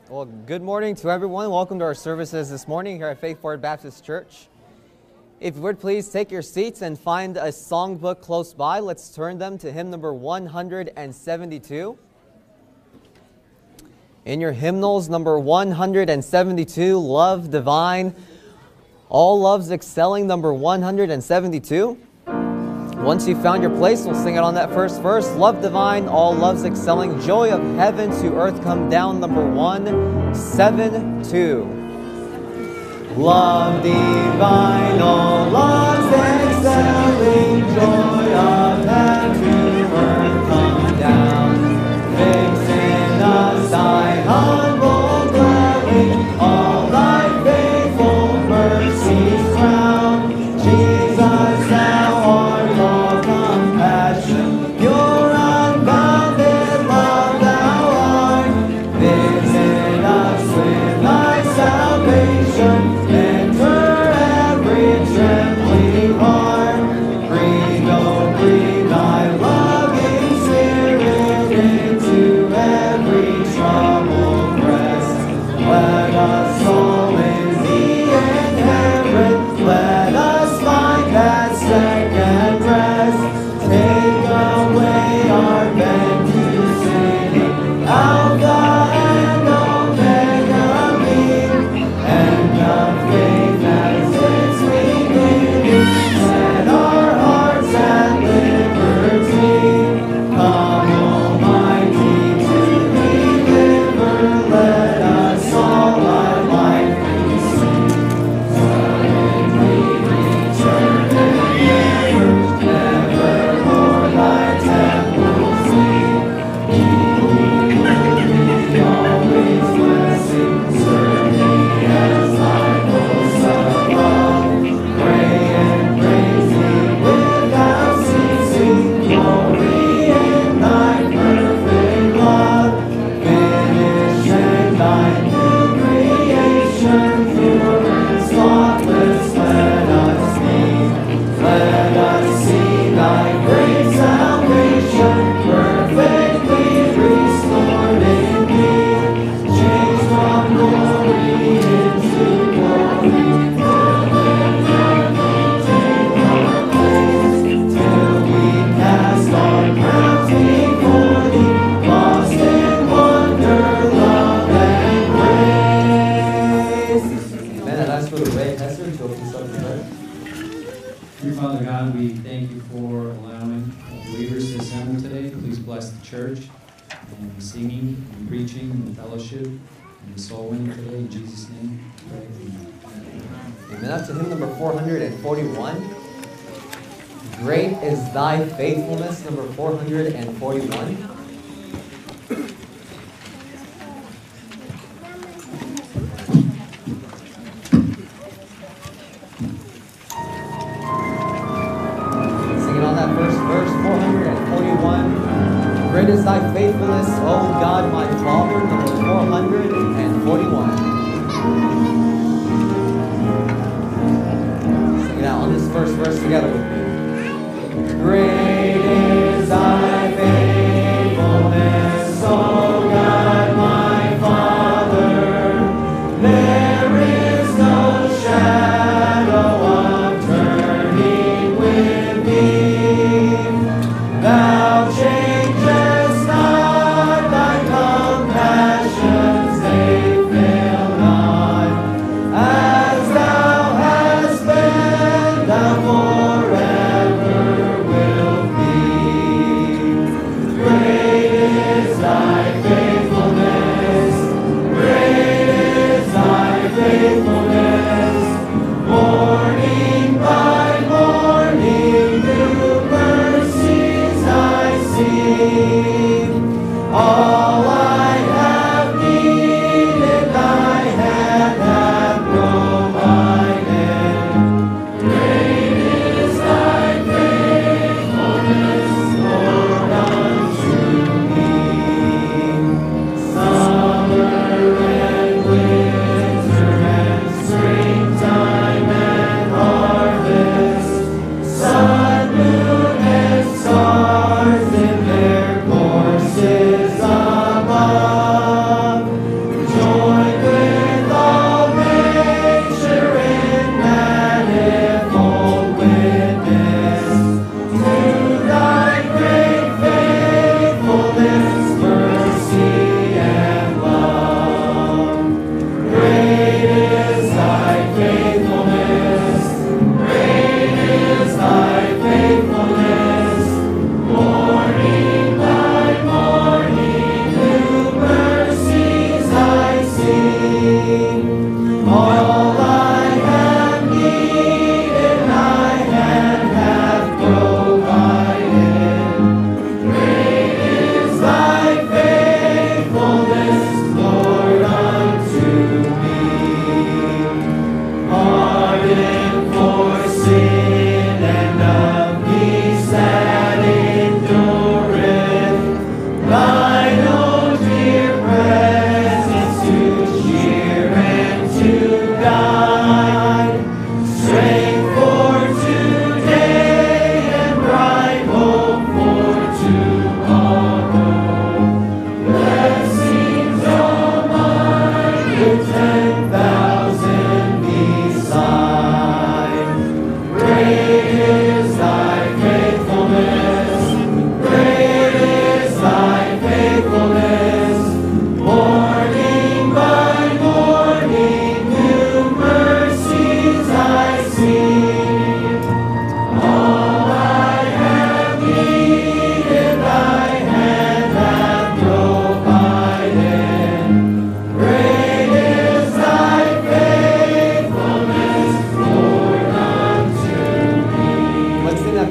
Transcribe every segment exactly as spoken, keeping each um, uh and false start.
Well, good morning to everyone. Welcome to our services this morning here at Faith Forward Baptist Church. If you would please take your seats and find a songbook close by. Let's turn them to hymn number one hundred seventy-two. In your hymnals, number one hundred seventy-two, Love Divine. All Loves Excelling, number one hundred seventy-two. Once you've found your place, we'll sing it on that first verse. Love Divine, All Loves Excelling, Joy of Heaven to Earth Come Down, number one seventy-two. Love Divine, all loves excelling, joy of heaven to earth come down. Fix in us thy humble dwelling, all thy faithful mercies crown. Jesus, thou art all compassion, pure unbounded love thou art. Visit us with thy salvation, enter every trembling heart. Breathe, oh, breathe thy loving spirit into every troubled breast. Let us all in thee inherit, let us find that second rest. Take away our bent to singing, Alpha and Omega be, and of faith as its beginning. Set our hearts at liberty. Come, Almighty, to deliver. Let us all our life receive. Suddenly return and never, nevermore thy temple see. Be always blessing, serve thee as thy most above. Pray and praise thee without ceasing, glory in thy perfect love. Finish in thy new creation, pure and spotless let us be. Let us see thy great salvation, perfectly restored in thee. Changed from glory into glory, till in heaven take our place, till we cast our crowns before thee, lost in wonder, love, and grace. Amen. And as for the way, Hester, to open us up in prayer. Dear Father God, we thank you for allowing believers to assemble today. Please bless the church and the singing and preaching and the fellowship and the soul winning today. In Jesus' name, we pray. Amen. Amen. Up to hymn number four hundred forty-one. Great is thy faithfulness, number four hundred forty-one. Singing on that first verse, four hundred forty-one. Great is thy faithfulness, O God my Father, number four hundred forty-one. Sing it out on this first verse together with me. Great is thy faithfulness, O God my Father. There is no shadow of turning with thee. Thou changest not, thy compassions they fail not. As thou hast been, thou forever will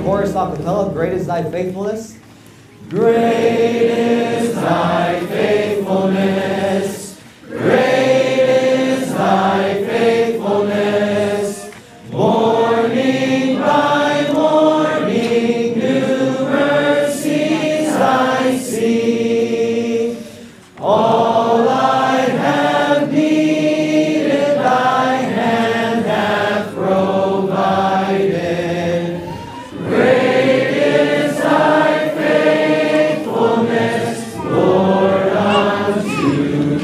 chorus a cappella, Great is Thy Faithfulness. Great is Thy faithfulness. Great is Thy faithfulness. Morning by morning, new mercies I see. All I have needed, Thy hand hath provided. Great is Thy faithfulness, Lord, unto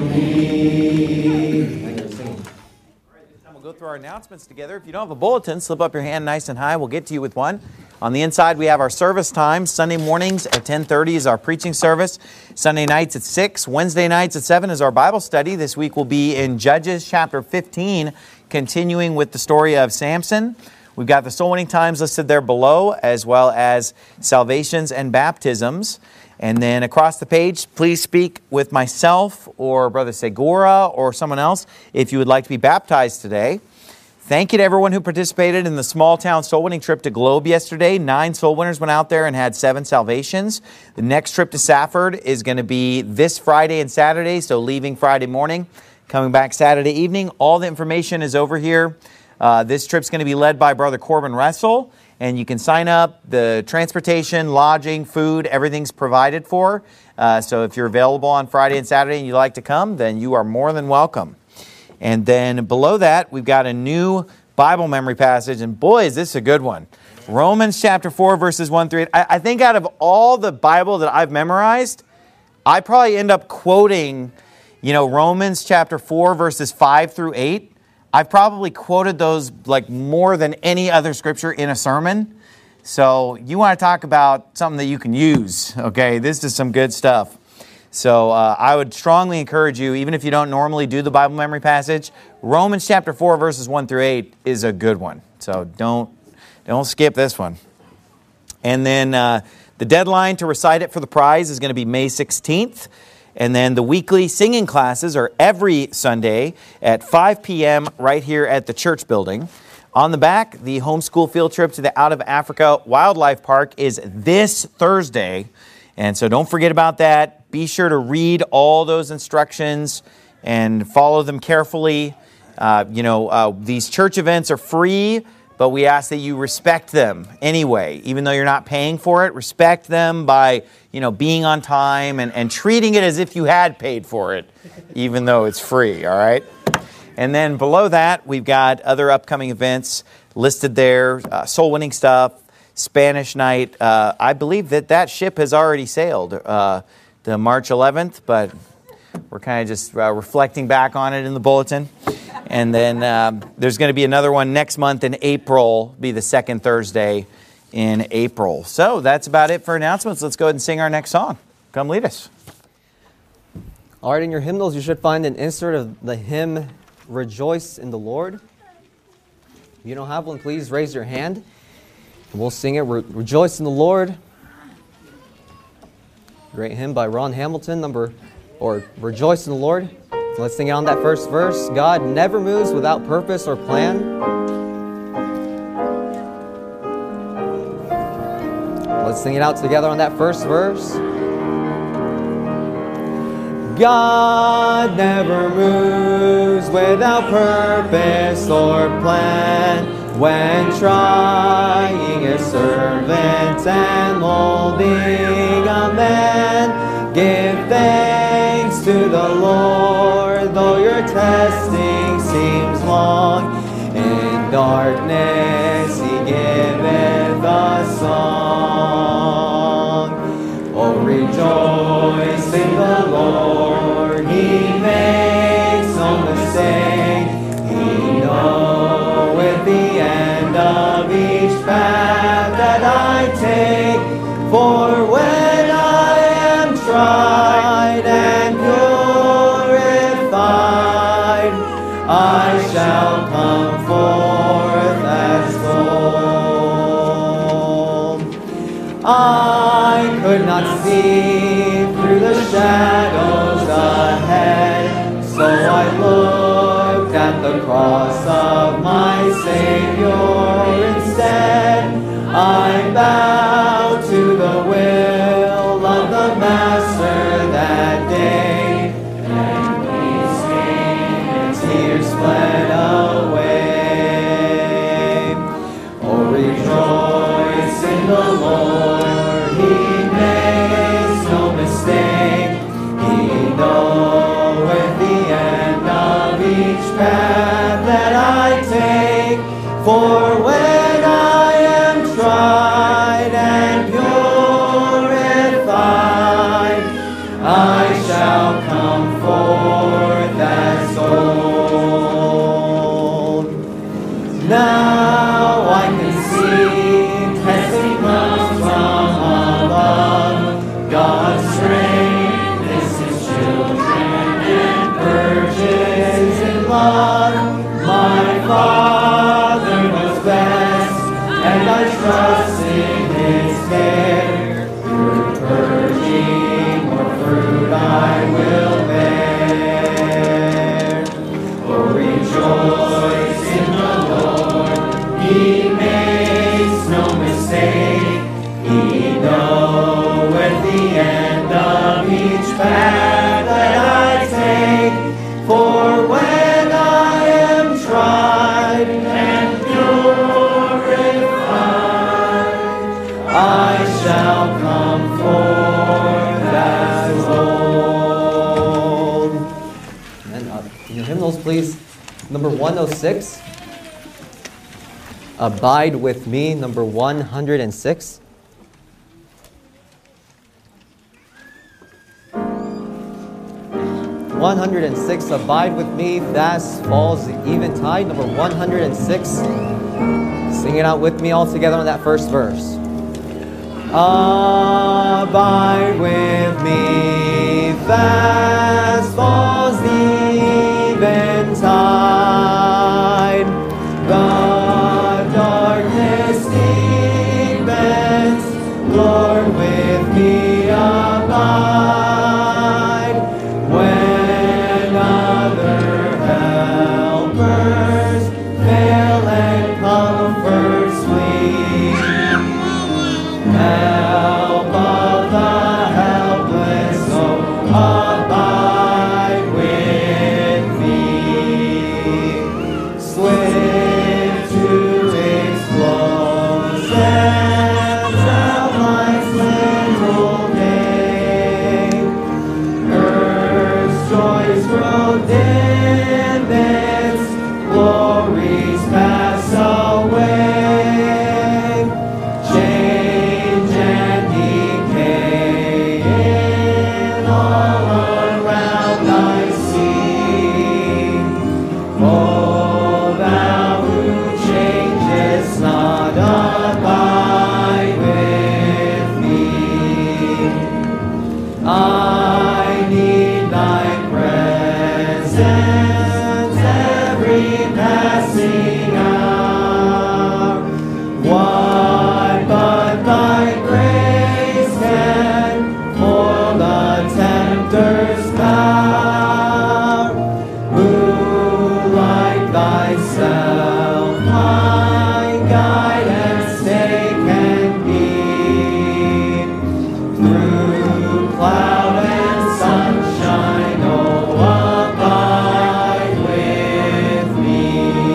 me. Thank you for singing. All right, this time we'll go through our announcements together. If you don't have a bulletin, slip up your hand nice and high. We'll get to you with one. On the inside, we have our service time. Sunday mornings at ten thirty is our preaching service. Sunday nights at six. Wednesday nights at seven is our Bible study. This week we'll be in Judges chapter fifteen, continuing with the story of Samson. We've got the soul winning times listed there below, as well as salvations and baptisms. And then across the page, please speak with myself or Brother Segura or someone else if you would like to be baptized today. Thank you to everyone who participated in the small town soul winning trip to Globe yesterday. Nine soul winners went out there and had seven salvations. The next trip to Safford is going to be this Friday and Saturday, so leaving Friday morning, coming back Saturday evening. All the information is over here. Uh, this trip's going to be led by Brother Corbin Russell, and you can sign up. The transportation, lodging, food, everything's provided for. Uh, so if you're available on Friday and Saturday and you'd like to come, then you are more than welcome. And then below that, we've got a new Bible memory passage. And boy, is this a good one. Romans chapter four, verses one through eight. I, I think out of all the Bible that I've memorized, I probably end up quoting, you know, Romans chapter four, verses five through eight. I've probably quoted those like more than any other scripture in a sermon. So you want to talk about something that you can use, okay? This is some good stuff. So uh, I would strongly encourage you, even if you don't normally do the Bible memory passage, Romans chapter four, verses one through eight is a good one. So don't, don't skip this one. And then uh, the deadline to recite it for the prize is going to be May sixteenth. And then the weekly singing classes are every Sunday at five p.m. right here at the church building. On the back, the homeschool field trip to the Out of Africa Wildlife Park is this Thursday. And so don't forget about that. Be sure to read all those instructions and follow them carefully. Uh, you know, uh, these church events are free, but we ask that you respect them anyway. Even though you're not paying for it, respect them by, you know, being on time and, and treating it as if you had paid for it, even though it's free, all right? And then below that, we've got other upcoming events listed there, uh, soul winning stuff, Spanish night. Uh, I believe that that ship has already sailed uh, to March eleventh, but we're kind of just uh, reflecting back on it in the bulletin. And then um, there's going to be another one next month in April, be the second Thursday in April. So that's about it for announcements. Let's go ahead and sing our next song. Come lead us. All right, in your hymnals, you should find an insert of the hymn, Rejoice in the Lord. If you don't have one, please raise your hand. We'll sing it, Re- Rejoice in the Lord. Great hymn by Ron Hamilton, number, or Rejoice in the Lord. Let's sing it on that first verse. God never moves without purpose or plan. Let's sing it out together on that first verse. God never moves without purpose or plan. When trying a servant and molding a man, give thanks to the Lord, though your testing seems long. In darkness he giveth a song. Oh, rejoice in the Lord, he makes no mistake. He knoweth the end of each path that I take. For when I am tried and purified, I shall come forth as gold. I could not see through the shadows ahead, so I looked at the cross of my Savior instead. I'm bound and I trust in His care. Through purging more fruit I will bear. Oh, rejoice in the Lord, He makes no mistake. He knoweth the end of each path that I take. For when I am tried and purified, I shall come forth as gold. And uh, in your hymnals, please, number one oh six. Abide with me, number one hundred six. one hundred six, abide with me, fast falls the eventide, number one hundred six. Sing it out with me all together on that first verse. Abide with me, fast falls the eventide. The darkness deepens, Lord, with me abide. When other helpers fail and comforts flee, help of the helpless, so abide with me. Swift to its close and outlines little gain. Earth's joys grow dim, its glories pass away. Change and decay in all around I see. Oh, thou who changest not, abide with me. I need thy presence every passing hour. What but thy grace can foil the tempter's power? Who like thyself my guide and stay can be? Through cloud and sunshine, oh, abide with me.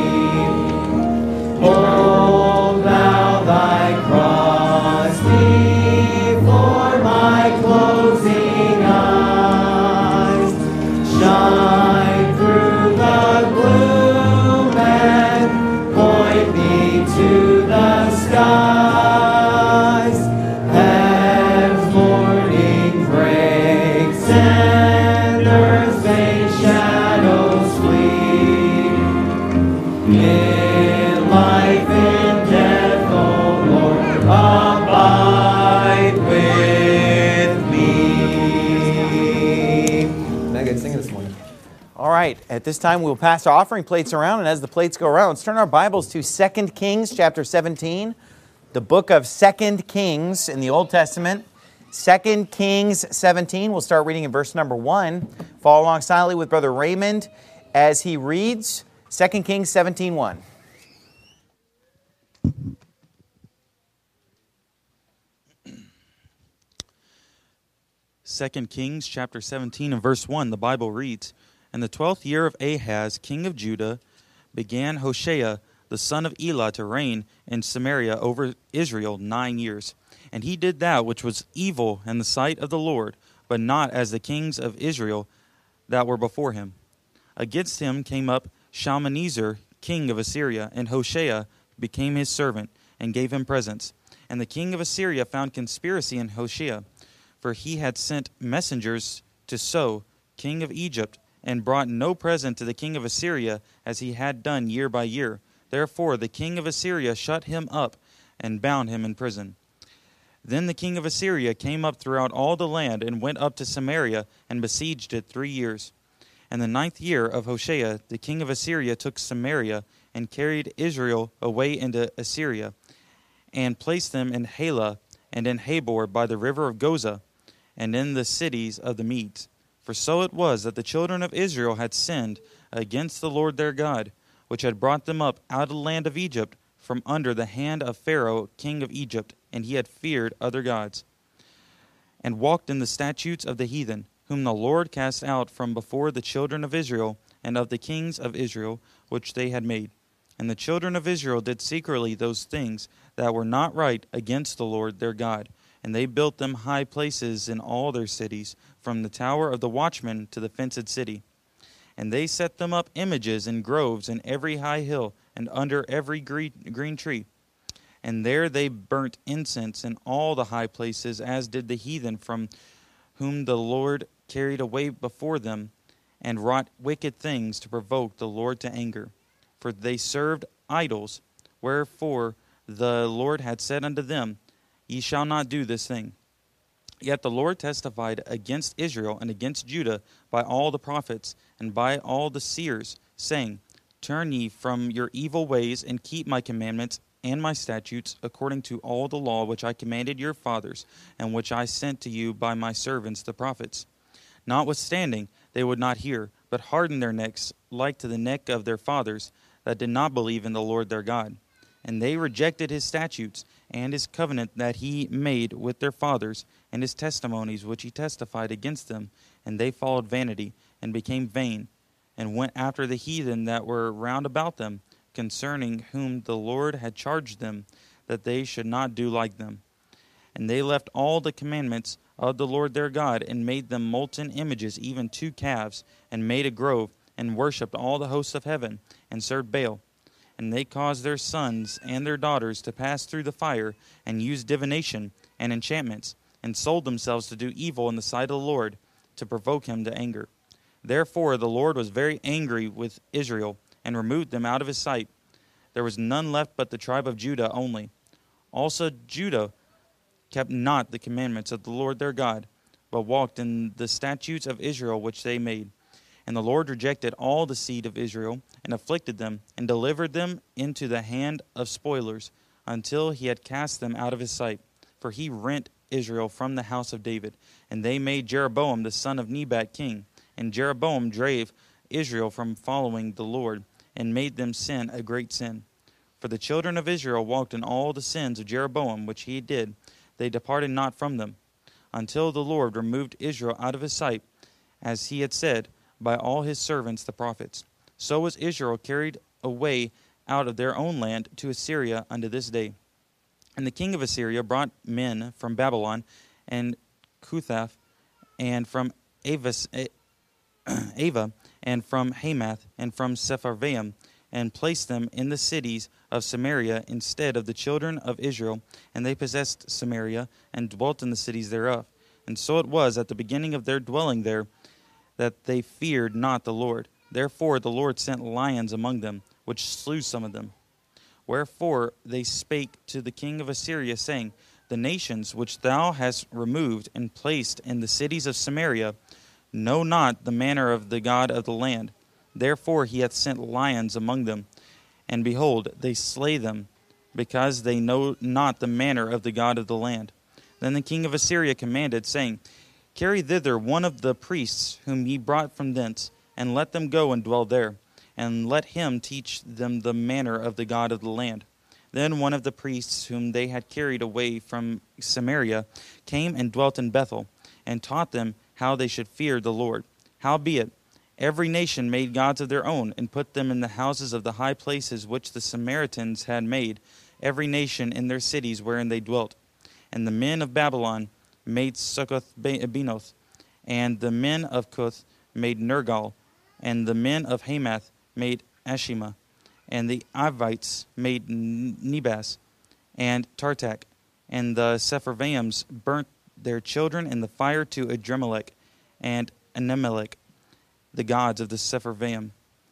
Hold thou thy cross before my closing eyes. Shine through the gloom and point me to the skies. As morning breaks and earth's vain shadows flee, in life and death, O Lord, abide with me. Megan, sing this morning. All right, at this time we'll pass our offering plates around, and as the plates go around, let's turn our Bibles to Second Kings chapter seventeen, the book of Second Kings in the Old Testament. Second Kings seventeen, we'll start reading in verse number one. Follow along silently with Brother Raymond as he reads Second Kings seventeen one. Second Kings chapter seventeen and verse one, the Bible reads, "In the twelfth year of Ahaz, king of Judah, began Hoshea, the son of Elah, to reign in Samaria over Israel nine years. And he did that which was evil in the sight of the Lord, but not as the kings of Israel that were before him. Against him came up Shalmaneser, king of Assyria, and Hoshea became his servant, and gave him presents. And the king of Assyria found conspiracy in Hoshea, for he had sent messengers to So, king of Egypt, and brought no present to the king of Assyria, as he had done year by year. Therefore the king of Assyria shut him up, and bound him in prison. Then the king of Assyria came up throughout all the land, and went up to Samaria, and besieged it three years. And the ninth year of Hoshea, the king of Assyria took Samaria, and carried Israel away into Assyria. and placed them in Halah, and in Habor by the river of Goza, and in the cities of the Medes. For so it was that the children of Israel had sinned against the Lord their God, which had brought them up out of the land of Egypt from under the hand of Pharaoh king of Egypt, and he had feared other gods, and walked in the statutes of the heathen, whom the Lord cast out from before the children of Israel, and of the kings of Israel, which they had made. And the children of Israel did secretly those things that were not right against the Lord their God. And they built them high places in all their cities, from the tower of the watchman to the fenced city. And they set them up images in groves in every high hill, and under every green tree. And there they burnt incense in all the high places, as did the heathen from whom the Lord carried away before them, and wrought wicked things to provoke the Lord to anger. For they served idols, wherefore the Lord had said unto them, Ye shall not do this thing. Yet the Lord testified against Israel and against Judah by all the prophets and by all the seers, saying, Turn ye from your evil ways, and keep my commandments and my statutes, according to all the law which I commanded your fathers, and which I sent to you by my servants the prophets. Notwithstanding, they would not hear, but hardened their necks like to the neck of their fathers, that did not believe in the Lord their God. And they rejected his statutes, and his covenant that he made with their fathers, and his testimonies which he testified against them. And they followed vanity, and became vain, and went after the heathen that were round about them, concerning whom the Lord had charged them, that they should not do like them. And they left all the commandments of the Lord their God, and made them molten images, even two calves, and made a grove, and worshipped all the hosts of heaven, and served Baal. And they caused their sons and their daughters to pass through the fire, and used divination and enchantments, and sold themselves to do evil in the sight of the Lord, to provoke him to anger. Therefore the Lord was very angry with Israel, and removed them out of his sight. There was none left but the tribe of Judah only. Also Judah kept not the commandments of the Lord their God, but walked in the statutes of Israel which they made. And the Lord rejected all the seed of Israel, and afflicted them, and delivered them into the hand of spoilers, until he had cast them out of his sight. For he rent Israel from the house of David. And they made Jeroboam the son of Nebat king. And Jeroboam drave Israel from following the Lord, and made them sin a great sin. For the children of Israel walked in all the sins of Jeroboam which he did. They departed not from them, until the Lord removed Israel out of his sight, as he had said, by all his servants the prophets. So was Israel carried away out of their own land to Assyria unto this day. And the king of Assyria brought men from Babylon, and Cuthah, and from Avas, Ava, and from Hamath, and from Sepharvaim, and placed them in the cities of Samaria instead of the children of Israel. And they possessed Samaria, and dwelt in the cities thereof. And so it was at the beginning of their dwelling there, that they feared not the Lord. Therefore the Lord sent lions among them, which slew some of them. Wherefore they spake to the king of Assyria, saying, The nations which thou hast removed and placed in the cities of Samaria know not the manner of the God of the land. Therefore he hath sent lions among them, and behold, they slay them, because they know not the manner of the God of the land. Then the king of Assyria commanded, saying, Carry thither one of the priests whom ye brought from thence, and let them go and dwell there, and let him teach them the manner of the God of the land. Then one of the priests whom they had carried away from Samaria came and dwelt in Bethel, and taught them how they should fear the Lord. Howbeit, every nation made gods of their own, and put them in the houses of the high places which the Samaritans had made, every nation in their cities wherein they dwelt. And the men of Babylon made Succoth-Benoth, and the men of Cuth made Nergal, and the men of Hamath made Ashima, and the Avites made Nebas and Tartak, and the Sepharvaims burnt their children in the fire to Adremelech and Anemelech, the gods of the Sepharvaim.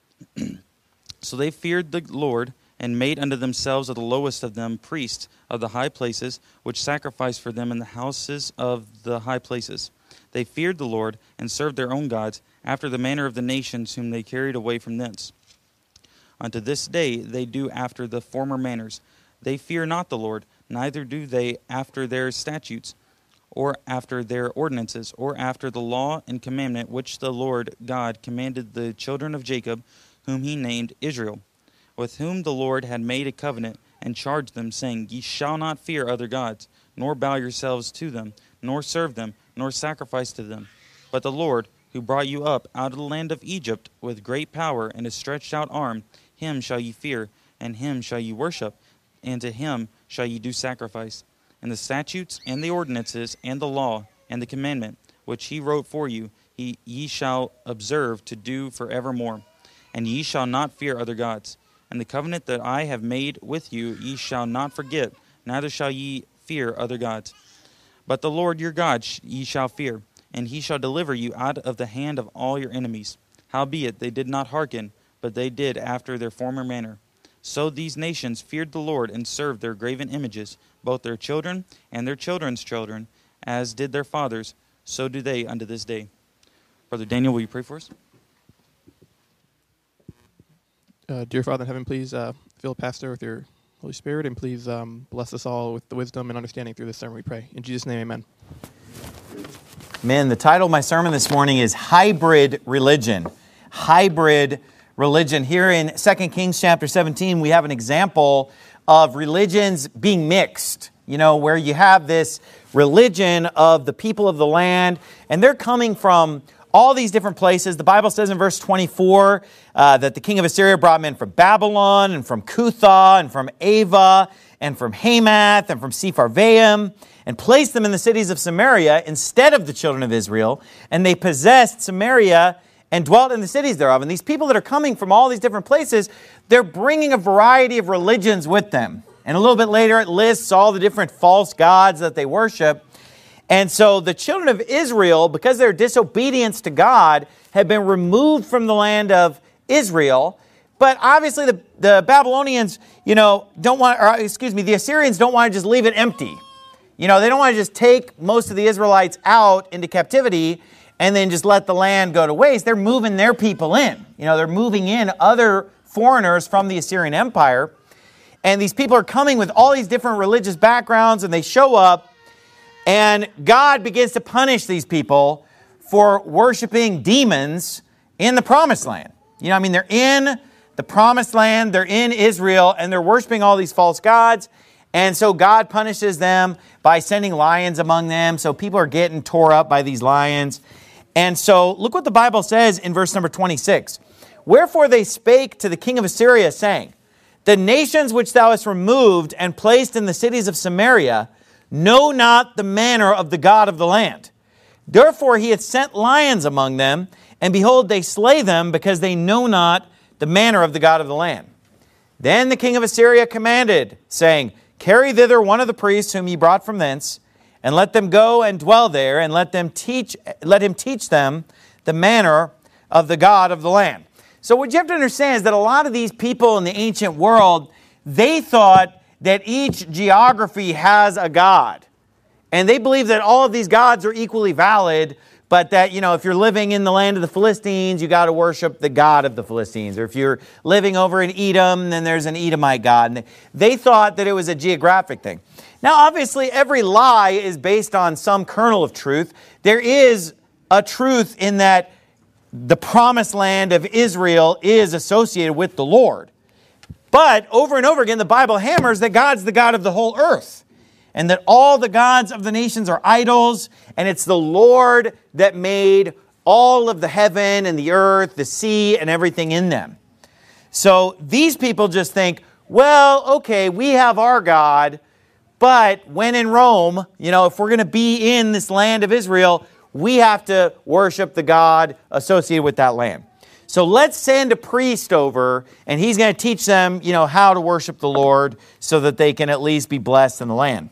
So they feared the Lord, and made unto themselves of the lowest of them priests of the high places, which sacrificed for them in the houses of the high places. They feared the Lord, and served their own gods, after the manner of the nations whom they carried away from thence. Unto this day they do after the former manners. They fear not the Lord, neither do they after their statutes, or after their ordinances, or after the law and commandment which the Lord God commanded the children of Jacob, whom he named Israel, with whom the Lord had made a covenant, and charged them, saying, Ye shall not fear other gods, nor bow yourselves to them, nor serve them, nor sacrifice to them. But the Lord, who brought you up out of the land of Egypt with great power and a stretched out arm, him shall ye fear, and him shall ye worship, and to him shall ye do sacrifice. And the statutes and the ordinances and the law and the commandment which he wrote for you, he, ye shall observe to do forevermore. And ye shall not fear other gods. And the covenant that I have made with you ye shall not forget, neither shall ye fear other gods. But the Lord your God sh- ye shall fear, and he shall deliver you out of the hand of all your enemies. Howbeit they did not hearken, but they did after their former manner. So these nations feared the Lord and served their graven images, both their children and their children's children, as did their fathers, so do they unto this day. Brother Daniel, will you pray for us? Uh, dear Father in heaven, please uh, fill Pastor with your Holy Spirit, and please um, bless us all with the wisdom and understanding through this sermon, we pray. In Jesus' name, amen. Man, the title of my sermon this morning is Hybrid Religion. Hybrid Religion. Here in Second Kings chapter seventeen, we have an example of religions being mixed. You know, where you have this religion of the people of the land, and they're coming from all these different places. The Bible says in verse twenty-four uh, that the king of Assyria brought men from Babylon and from Cuthah and from Ava and from Hamath and from Sepharvaim and placed them in the cities of Samaria instead of the children of Israel. And they possessed Samaria and dwelt in the cities thereof. And these people that are coming from all these different places, they're bringing a variety of religions with them. And a little bit later it lists all the different false gods that they worship. And so the children of Israel, because of their disobedience to God, have been removed from the land of Israel. But obviously the, the Babylonians, you know, don't want, or excuse me, the Assyrians don't want to just leave it empty. You know, they don't want to just take most of the Israelites out into captivity and then just let the land go to waste. They're moving their people in. You know, they're moving in other foreigners from the Assyrian Empire. And these people are coming with all these different religious backgrounds, and they show up. And God begins to punish these people for worshiping demons in the promised land. You know, I mean, they're in the promised land, they're in Israel, and they're worshiping all these false gods. And so God punishes them by sending lions among them. So people are getting tore up by these lions. And so look what the Bible says in verse number twenty-six. Wherefore they spake to the king of Assyria, saying, The nations which thou hast removed and placed in the cities of Samaria know not the manner of the God of the land. Therefore he hath sent lions among them, and behold, they slay them, because they know not the manner of the God of the land. Then the king of Assyria commanded, saying, Carry thither one of the priests whom ye brought from thence, and let them go and dwell there, and let them teach, let him teach them the manner of the God of the land. So what you have to understand is that a lot of these people in the ancient world, they thought that each geography has a god. And they believe that all of these gods are equally valid, but that, you know, if you're living in the land of the Philistines, you got to worship the god of the Philistines. Or if you're living over in Edom, then there's an Edomite god. And they, they thought that it was a geographic thing. Now, obviously, every lie is based on some kernel of truth. There is a truth in that the promised land of Israel is associated with the Lord. But over and over again, the Bible hammers that God's the God of the whole earth, and that all the gods of the nations are idols, and it's the Lord that made all of the heaven and the earth, the sea, and everything in them. So these people just think, well, okay, we have our God, but when in Rome, you know, if we're going to be in this land of Israel, we have to worship the God associated with that land. So let's send a priest over, and he's going to teach them, you know, how to worship the Lord so that they can at least be blessed in the land.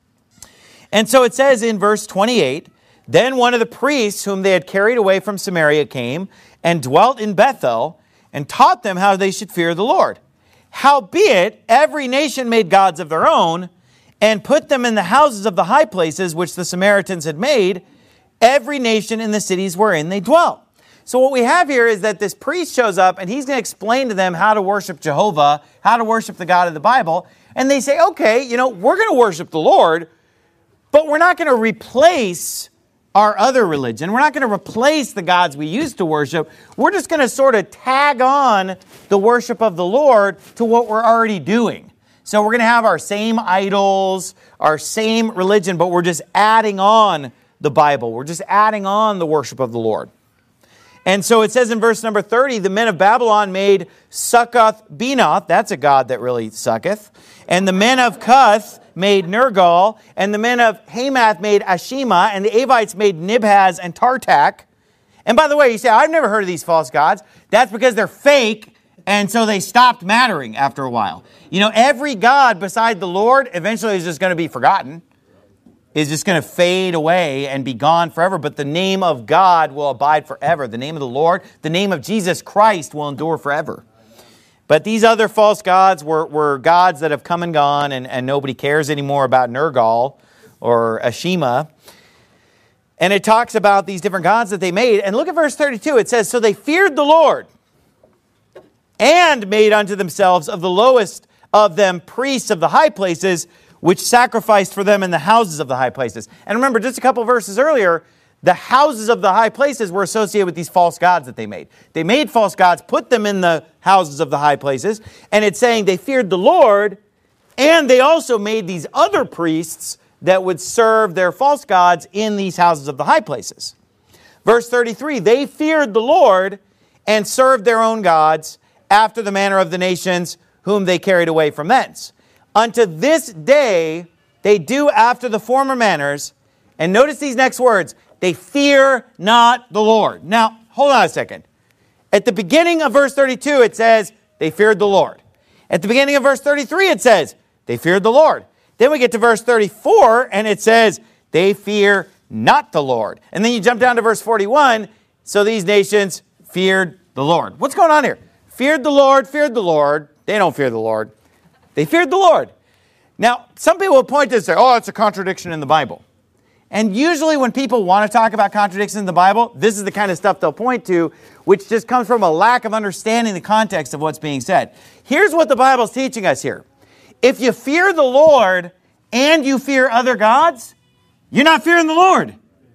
And so it says in verse twenty-eight, Then one of the priests whom they had carried away from Samaria came and dwelt in Bethel and taught them how they should fear the Lord. Howbeit, every nation made gods of their own and put them in the houses of the high places which the Samaritans had made, every nation in the cities wherein they dwelt. So what we have here is that this priest shows up, and he's going to explain to them how to worship Jehovah, how to worship the God of the Bible. And they say, okay, you know, we're going to worship the Lord, but we're not going to replace our other religion. We're not going to replace the gods we used to worship. We're just going to sort of tag on the worship of the Lord to what we're already doing. So we're going to have our same idols, our same religion, but we're just adding on the Bible. We're just adding on the worship of the Lord. And so it says in verse number thirty, the men of Babylon made Succoth Benoth, that's a god that really sucketh, and the men of Cuth made Nergal, and the men of Hamath made Ashima, and the Avites made Nibhaz and Tartak. And by the way, you say, I've never heard of these false gods. That's because they're fake, and so they stopped mattering after a while. You know, every god beside the Lord eventually is just going to be forgotten, is just going to fade away and be gone forever. But the name of God will abide forever. The name of the Lord, the name of Jesus Christ will endure forever. But these other false gods were, were gods that have come and gone, and, and nobody cares anymore about Nergal or Ashima. And it talks about these different gods that they made. And look at verse thirty-two. It says, so they feared the Lord and made unto themselves of the lowest of them priests of the high places, which sacrificed for them in the houses of the high places. And remember, just a couple verses earlier, the houses of the high places were associated with these false gods that they made. They made false gods, put them in the houses of the high places, and it's saying they feared the Lord, and they also made these other priests that would serve their false gods in these houses of the high places. Verse thirty-three, they feared the Lord and served their own gods after the manner of the nations whom they carried away from thence. Unto this day they do after the former manners. And notice these next words. They fear not the Lord. Now, hold on a second. At the beginning of verse thirty-two, it says they feared the Lord. At the beginning of verse thirty-three, it says they feared the Lord. Then we get to verse thirty-four, and it says they fear not the Lord. And then you jump down to verse forty-one. So these nations feared the Lord. What's going on here? Feared the Lord, feared the Lord. They don't fear the Lord. They feared the Lord. Now, some people will point to this and say, oh, it's a contradiction in the Bible. And usually when people want to talk about contradictions in the Bible, this is the kind of stuff they'll point to, which just comes from a lack of understanding the context of what's being said. Here's what the Bible's teaching us here. If you fear the Lord and you fear other gods, you're not fearing the Lord.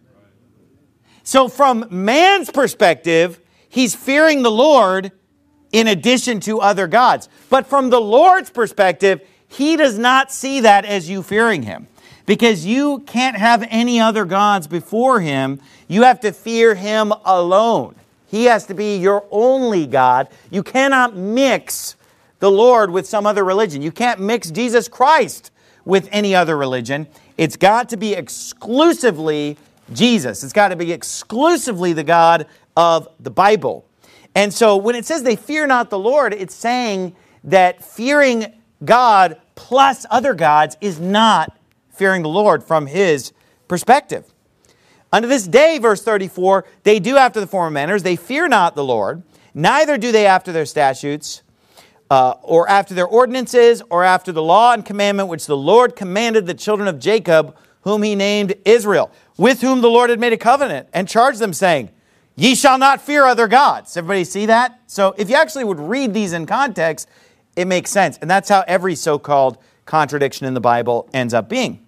So from man's perspective, he's fearing the Lord in addition to other gods. But from the Lord's perspective, he does not see that as you fearing him. Because you can't have any other gods before him. You have to fear him alone. He has to be your only God. You cannot mix the Lord with some other religion. You can't mix Jesus Christ with any other religion. It's got to be exclusively Jesus. It's got to be exclusively the God of the Bible. And so when it says they fear not the Lord, it's saying that fearing God plus other gods is not fearing the Lord from his perspective. Unto this day, verse thirty-four, they do after the former manners. They fear not the Lord, neither do they after their statutes, uh, or after their ordinances, or after the law and commandment which the Lord commanded the children of Jacob, whom he named Israel, with whom the Lord had made a covenant, and charged them, saying, ye shall not fear other gods. Everybody see that? So if you actually would read these in context, it makes sense. And that's how every so-called contradiction in the Bible ends up being.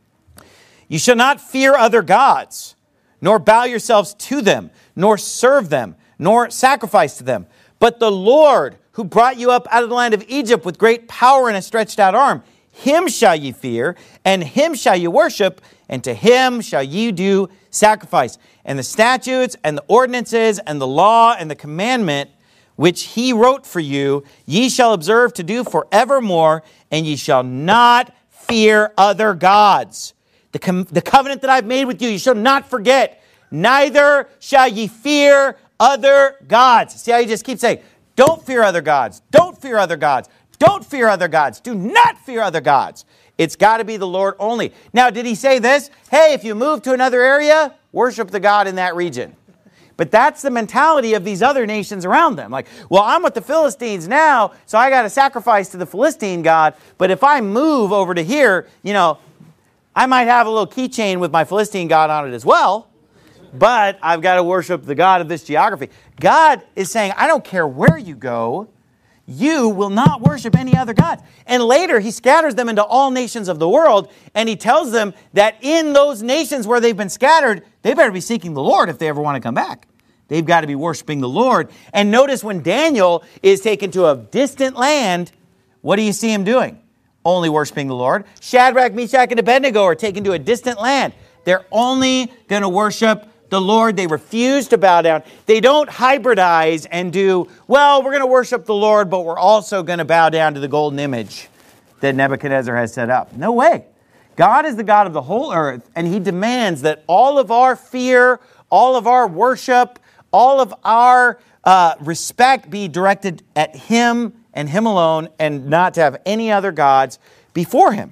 You shall not fear other gods, nor bow yourselves to them, nor serve them, nor sacrifice to them. But the Lord, who brought you up out of the land of Egypt with great power and a stretched out arm, him shall ye fear, and him shall ye worship, and to him shall ye do sacrifice. And the statutes and the ordinances and the law and the commandment which he wrote for you, ye shall observe to do forevermore, and ye shall not fear other gods. The, com- the covenant that I've made with you, you shall not forget. Neither shall ye fear other gods. See how you just keep saying, don't fear other gods. Don't fear other gods. Don't fear other gods. Do not fear other gods. It's got to be the Lord only. Now, did he say this? Hey, if you move to another area, worship the God in that region. But that's the mentality of these other nations around them. Like, well, I'm with the Philistines now, so I got to sacrifice to the Philistine God. But if I move over to here, you know, I might have a little keychain with my Philistine God on it as well. But I've got to worship the God of this geography. God is saying, I don't care where you go. you will not worship any other gods. And later he scatters them into all nations of the world, and he tells them that in those nations where they've been scattered, they better be seeking the Lord if they ever want to come back. They've got to be worshiping the Lord. And notice when Daniel is taken to a distant land, what do you see him doing? Only worshiping the Lord. Shadrach, Meshach, and Abednego are taken to a distant land. They're only going to worship the Lord. They refuse to bow down. They don't hybridize and do, well, we're going to worship the Lord, but we're also going to bow down to the golden image that Nebuchadnezzar has set up. No way. God is the God of the whole earth, and he demands that all of our fear, all of our worship, all of our uh, respect be directed at him and him alone, and not to have any other gods before him.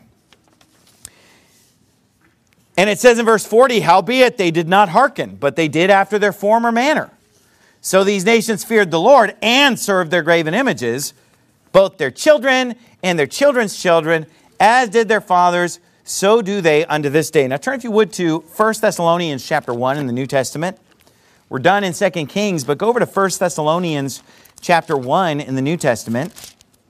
And it says in verse forty, howbeit they did not hearken, but they did after their former manner. So these nations feared the Lord and served their graven images, both their children and their children's children, as did their fathers, so do they unto this day. Now turn, if you would, to First Thessalonians chapter one in the New Testament. We're done in Second Kings, but go over to First Thessalonians chapter one in the New Testament.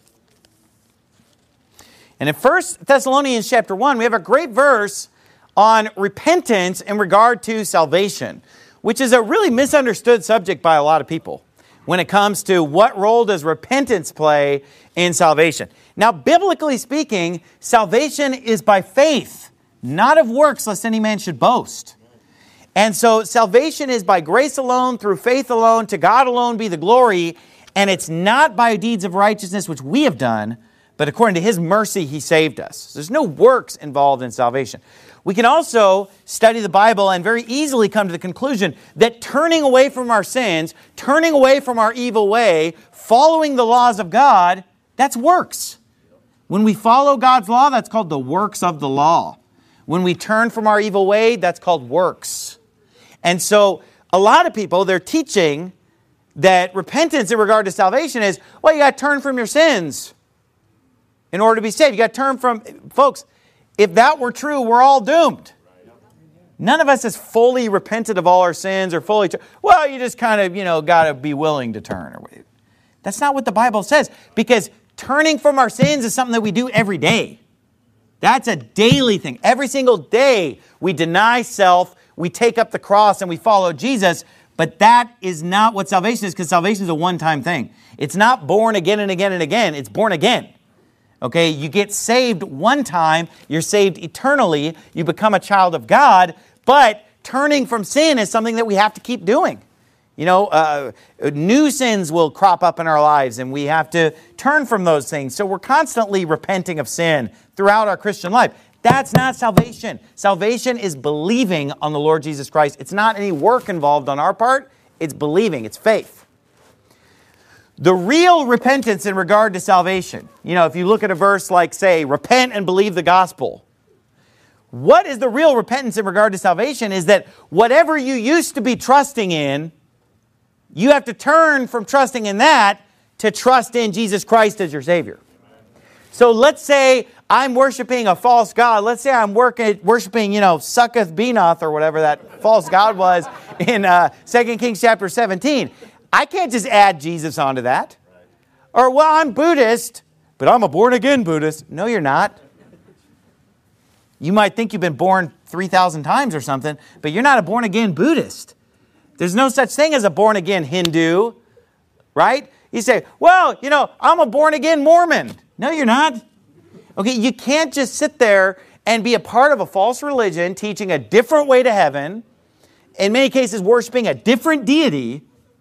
And in First Thessalonians chapter one, we have a great verse on repentance in regard to salvation, which is a really misunderstood subject by a lot of people when it comes to what role does repentance play in salvation. Now, biblically speaking, salvation is by faith, not of works, lest any man should boast. And so salvation is by grace alone, through faith alone, to God alone be the glory, and it's not by deeds of righteousness which we have done, but according to his mercy he saved us. There's no works involved in salvation. We can also study the Bible and very easily come to the conclusion that turning away from our sins, turning away from our evil way, following the laws of God, that's works. When we follow God's law, that's called the works of the law. When we turn from our evil way, that's called works. And so a lot of people, they're teaching that repentance in regard to salvation is, well, you got to turn from your sins in order to be saved. You got to turn from, folks, if that were true, we're all doomed. None of us has fully repented of all our sins or fully, well, you just kind of, you know, got to be willing to turn. That's not what the Bible says, because turning from our sins is something that we do every day. That's a daily thing. Every single day we deny self, we take up the cross, and we follow Jesus. But that is not what salvation is, because salvation is a one-time thing. It's not born again and again and again. It's born again. Okay, you get saved one time, you're saved eternally, you become a child of God, but turning from sin is something that we have to keep doing. You know, uh, new sins will crop up in our lives, and we have to turn from those things. So we're constantly repenting of sin throughout our Christian life. That's not salvation. Salvation is believing on the Lord Jesus Christ. It's not any work involved on our part. It's believing. It's faith. The real repentance in regard to salvation, you know, if you look at a verse like, say, repent and believe the gospel. What is the real repentance in regard to salvation is that whatever you used to be trusting in, you have to turn from trusting in that to trust in Jesus Christ as your Savior. So let's say I'm worshiping a false god. Let's say I'm working, worshiping, you know, Succoth Benoth or whatever that false god was in uh, Second Kings chapter seventeen. I can't just add Jesus onto that. Or, well, I'm Buddhist, but I'm a born-again Buddhist. No, you're not. You might think you've been born three thousand times or something, but you're not a born-again Buddhist. There's no such thing as a born-again Hindu, right? You say, well, you know, I'm a born-again Mormon. No, you're not. Okay, you can't just sit there and be a part of a false religion teaching a different way to heaven, in many cases worshiping a different deity,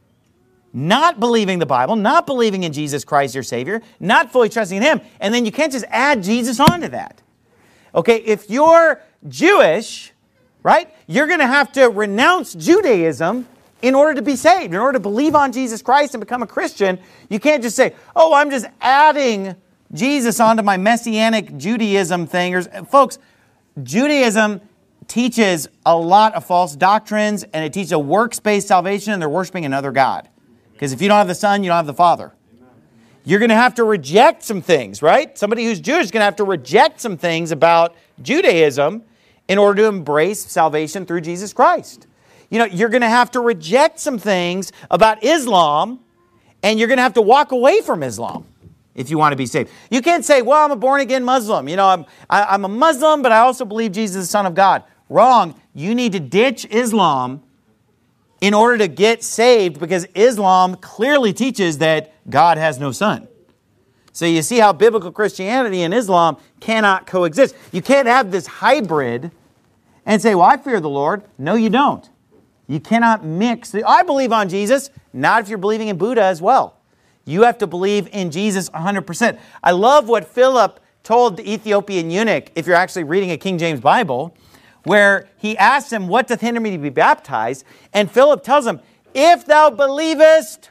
not believing the Bible, not believing in Jesus Christ, your Savior, not fully trusting in Him, and then you can't just add Jesus onto that. Okay, if you're Jewish, right, you're going to have to renounce Judaism in order to be saved, in order to believe on Jesus Christ and become a Christian. You can't just say, oh, I'm just adding Jesus onto my Messianic Judaism thing. Or, folks, Judaism teaches a lot of false doctrines, and it teaches a works-based salvation, and they're worshiping another God. Because if you don't have the Son, you don't have the Father. You're going to have to reject some things, right? Somebody who's Jewish is going to have to reject some things about Judaism in order to embrace salvation through Jesus Christ. You know, you're going to have to reject some things about Islam, and you're going to have to walk away from Islam if you want to be saved. You can't say, well, I'm a born-again Muslim. You know, I'm, I, I'm a Muslim, but I also believe Jesus is the Son of God. Wrong. You need to ditch Islam in order to get saved, because Islam clearly teaches that God has no son. So you see how biblical Christianity and Islam cannot coexist. You can't have this hybrid and say, well, I fear the Lord. No, you don't. You cannot mix. The, I believe on Jesus. Not if you're believing in Buddha as well. You have to believe in Jesus one hundred percent. I love what Philip told the Ethiopian eunuch, if you're actually reading a King James Bible, where he asked him, what doth hinder me to be baptized? And Philip tells him, if thou believest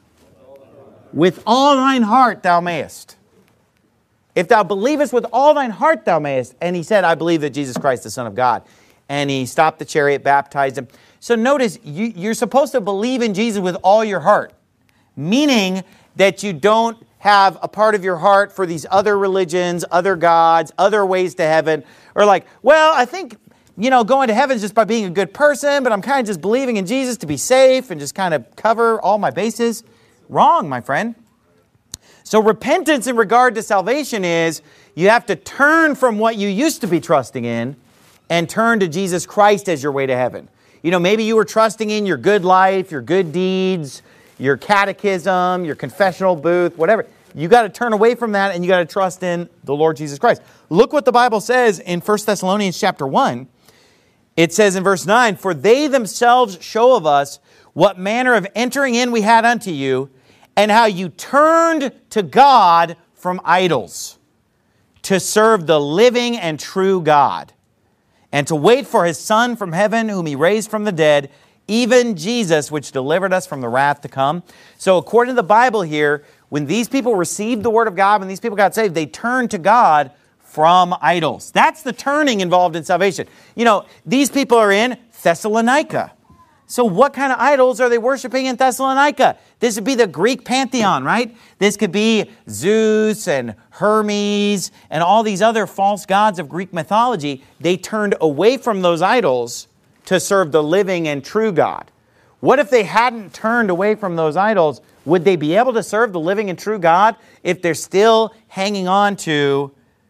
with all thine heart thou mayest. If thou believest with all thine heart thou mayest. And he said, I believe that Jesus Christ is the Son of God. And he stopped the chariot, baptized him. So notice, you, you're supposed to believe in Jesus with all your heart. Meaning that you don't have a part of your heart for these other religions, other gods, other ways to heaven. Or like, well, I think, you know, going to heaven is just by being a good person, but I'm kind of just believing in Jesus to be safe and just kind of cover all my bases. Wrong, my friend. So repentance in regard to salvation is you have to turn from what you used to be trusting in and turn to Jesus Christ as your way to heaven. You know, maybe you were trusting in your good life, your good deeds, your catechism, your confessional booth, whatever. You got to turn away from that and you got to trust in the Lord Jesus Christ. Look what the Bible says in First Thessalonians chapter one. It says in verse nine, for they themselves show of us what manner of entering in we had unto you, and how you turned to God from idols to serve the living and true God, and to wait for His Son from heaven, whom He raised from the dead, even Jesus, which delivered us from the wrath to come. So according to the Bible here, when these people received the Word of God, when these people got saved, they turned to God from idols. That's the turning involved in salvation. You know, these people are in Thessalonica. So what kind of idols are they worshiping in Thessalonica? This would be the Greek pantheon, right? This could be Zeus and Hermes and all these other false gods of Greek mythology. They turned away from those idols to serve the living and true God. What if they hadn't turned away from those idols? Would they be able to serve the living and true God if they're still hanging on to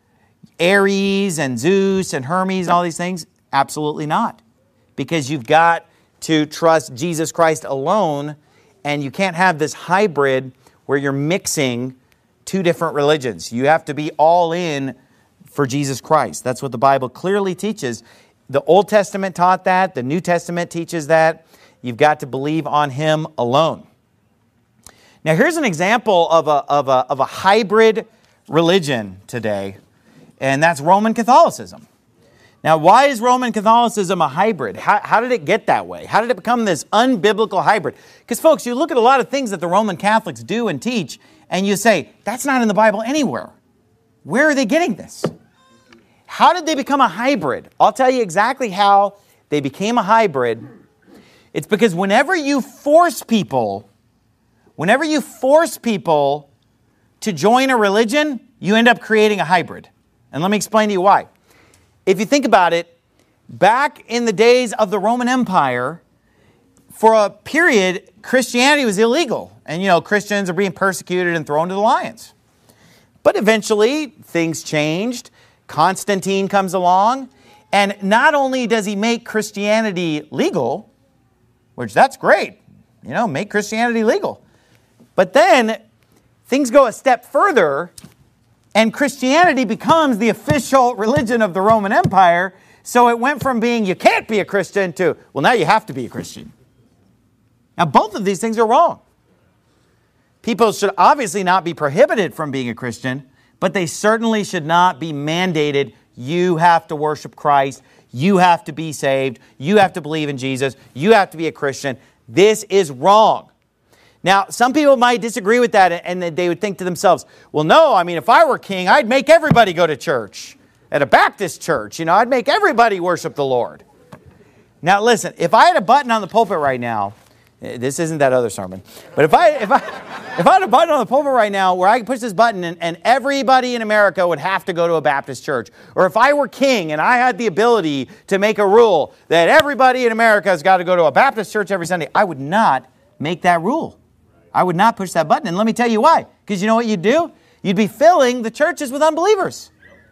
Ares and Zeus and Hermes and all these things? Absolutely not. Because you've got to trust Jesus Christ alone, and you can't have this hybrid where you're mixing two different religions. You have to be all in for Jesus Christ. That's what the Bible clearly teaches. The Old Testament taught that. The New Testament teaches that. You've got to believe on Him alone. Now here's an example of a, of a, of a hybrid religion today, and that's Roman Catholicism. Now, why is Roman Catholicism a hybrid? How, how did it get that way? How did it become this unbiblical hybrid? Because, folks, you look at a lot of things that the Roman Catholics do and teach, and you say, that's not in the Bible anywhere. Where are they getting this? How did they become a hybrid? I'll tell you exactly how they became a hybrid. It's because whenever you force people, whenever you force people to join a religion, you end up creating a hybrid. And let me explain to you why. If you think about it, back in the days of the Roman Empire, for a period, Christianity was illegal. And, you know, Christians are being persecuted and thrown to the lions. But eventually, things changed. Constantine comes along. And not only does he make Christianity legal, which that's great, you know, make Christianity legal. But then things go a step further, and Christianity becomes the official religion of the Roman Empire. So it went from being you can't be a Christian to, well, now you have to be a Christian. Now, both of these things are wrong. People should obviously not be prohibited from being a Christian, but they certainly should not be mandated, you have to worship Christ, you have to be saved, you have to believe in Jesus, you have to be a Christian. This is wrong. Now, some people might disagree with that, and they would think to themselves, well, no, I mean, if I were king, I'd make everybody go to church. At a Baptist church, you know, I'd make everybody worship the Lord. Now, listen, if I had a button on the pulpit right now, this isn't that other sermon, but if I if I, if I had a button on the pulpit right now where I could push this button and, and everybody in America would have to go to a Baptist church, or if I were king and I had the ability to make a rule that everybody in America has got to go to a Baptist church every Sunday, I would not make that rule. I would not push that button. And let me tell you why. Because you know what you'd do? You'd be filling the churches with unbelievers.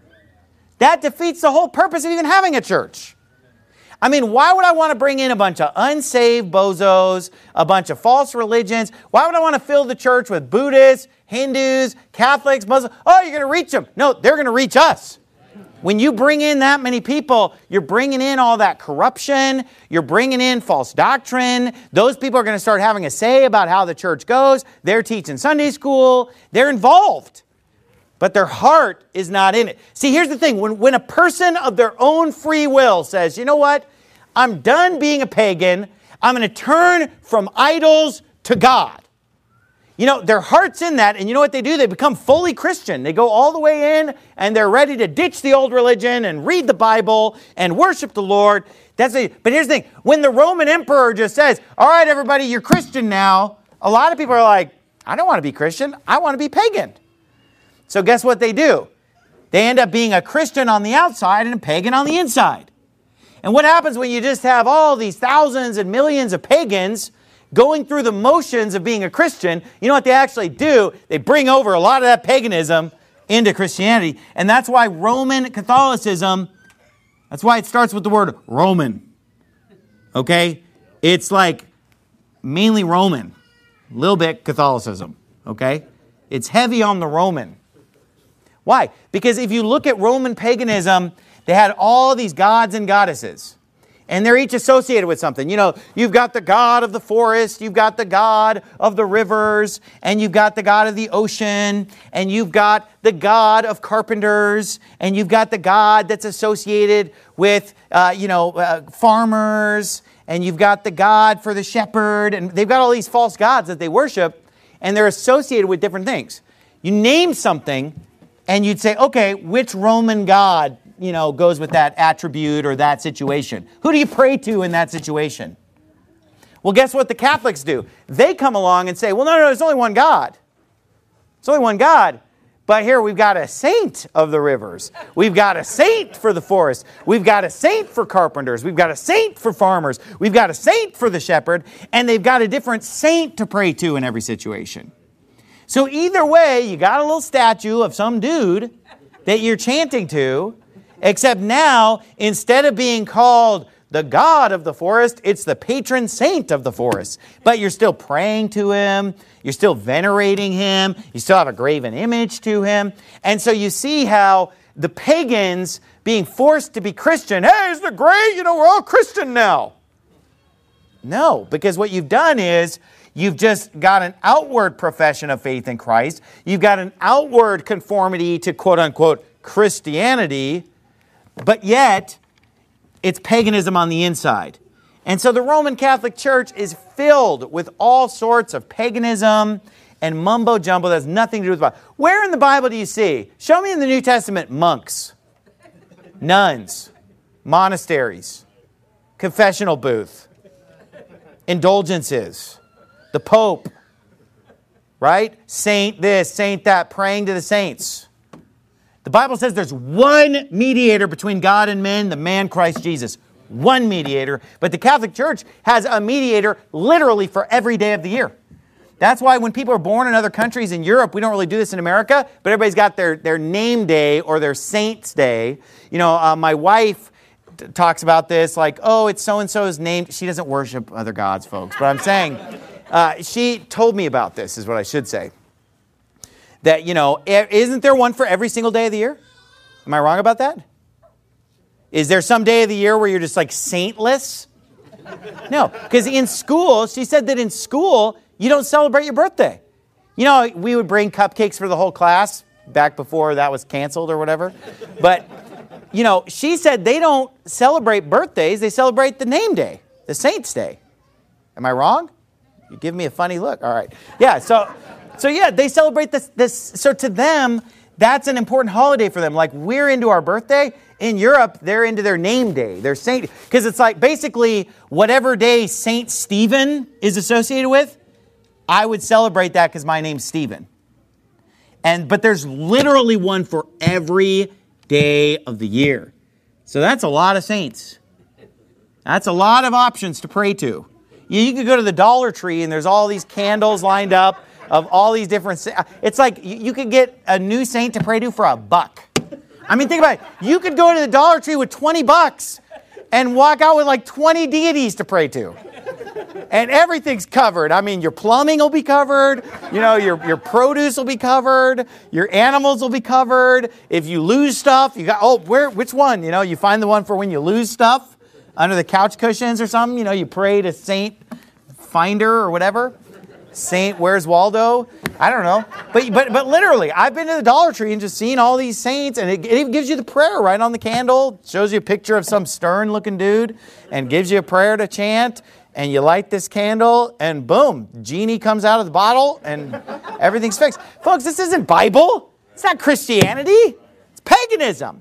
That defeats the whole purpose of even having a church. I mean, why would I want to bring in a bunch of unsaved bozos, a bunch of false religions? Why would I want to fill the church with Buddhists, Hindus, Catholics, Muslims? Oh, you're going to reach them. No, they're going to reach us. When you bring in that many people, you're bringing in all that corruption. You're bringing in false doctrine. Those people are going to start having a say about how the church goes. They're teaching Sunday school. They're involved. But their heart is not in it. See, here's the thing. When, when a person of their own free will says, you know what? I'm done being a pagan. I'm going to turn from idols to God. You know, their heart's in that, and you know what they do? They become fully Christian. They go all the way in, and they're ready to ditch the old religion and read the Bible and worship the Lord. That's a, but here's the thing. When the Roman emperor just says, all right, everybody, you're Christian now, a lot of people are like, I don't want to be Christian. I want to be pagan. So guess what they do? They end up being a Christian on the outside and a pagan on the inside. And what happens when you just have all these thousands and millions of pagans going through the motions of being a Christian? You know what they actually do? They bring over a lot of that paganism into Christianity. And that's why Roman Catholicism, that's why it starts with the word Roman. Okay? It's like mainly Roman. A little bit Catholicism. Okay? It's heavy on the Roman. Why? Because if you look at Roman paganism, they had all these gods and goddesses. And they're each associated with something. You know, you've got the god of the forest, you've got the god of the rivers, and you've got the god of the ocean, and you've got the god of carpenters, and you've got the god that's associated with, uh, you know, uh, farmers, and you've got the god for the shepherd, and they've got all these false gods that they worship, and they're associated with different things. You name something, and you'd say, okay, which Roman god, you know, goes with that attribute or that situation? Who do you pray to in that situation? Well, guess what the Catholics do? They come along and say, well, no, no, there's only one God. There's only one God. But here we've got a saint of the rivers. We've got a saint for the forest. We've got a saint for carpenters. We've got a saint for farmers. We've got a saint for the shepherd. And they've got a different saint to pray to in every situation. So either way, you got a little statue of some dude that you're chanting to, except now, instead of being called the god of the forest, it's the patron saint of the forest. But you're still praying to him. You're still venerating him. You still have a graven image to him. And so you see how the pagans being forced to be Christian, hey, isn't it great? You know, we're all Christian now. No, because what you've done is you've just got an outward profession of faith in Christ. You've got an outward conformity to quote-unquote Christianity, but yet it's paganism on the inside. And so the Roman Catholic Church is filled with all sorts of paganism and mumbo-jumbo that has nothing to do with the Bible. Where in the Bible do you see? Show me in the New Testament monks, nuns, monasteries, confessional booth, indulgences, the Pope, right? Saint this, saint that, praying to the saints. The Bible says there's one mediator between God and men, the man Christ Jesus. One mediator. But the Catholic Church has a mediator literally for every day of the year. That's why when people are born in other countries in Europe, we don't really do this in America, but everybody's got their, their name day or their saint's day. You know, uh, my wife t- talks about this like, oh, it's so-and-so's name. She doesn't worship other gods, folks. But I'm saying, uh, she told me about this, is what I should say. That, you know, isn't there one for every single day of the year? Am I wrong about that? Is there some day of the year where you're just like saintless? No, because in school, she said that in school, you don't celebrate your birthday. You know, we would bring cupcakes for the whole class back before that was canceled or whatever. But, you know, she said they don't celebrate birthdays. They celebrate the name day, the saint's day. Am I wrong? You give me a funny look. All right. Yeah, so... So yeah, they celebrate this, this. So to them, that's an important holiday for them. Like we're into our birthday. In Europe, they're into their name day, their saint. Because it's like basically whatever day Saint Stephen is associated with, I would celebrate that because my name's Stephen. And but there's literally one for every day of the year. So that's a lot of saints. That's a lot of options to pray to. You, you could go to the Dollar Tree and there's all these candles lined up of all these different sa- It's like you, you could get a new saint to pray to for a buck. I mean, think about it. You could go to the Dollar Tree with twenty bucks and walk out with like twenty deities to pray to. And everything's covered. I mean, your plumbing will be covered. You know, your, your produce will be covered. Your animals will be covered. If you lose stuff, you got, oh, where, which one? You know, you find the one for when you lose stuff under the couch cushions or something. You know, you pray to Saint Finder or whatever. Saint Where's Waldo? I don't know. But but but literally, I've been to the Dollar Tree and just seen all these saints, and it, it even gives you the prayer right on the candle. Shows you a picture of some stern-looking dude and gives you a prayer to chant. And you light this candle, and boom, genie comes out of the bottle, and everything's fixed. Folks, this isn't Bible. It's not Christianity. It's paganism.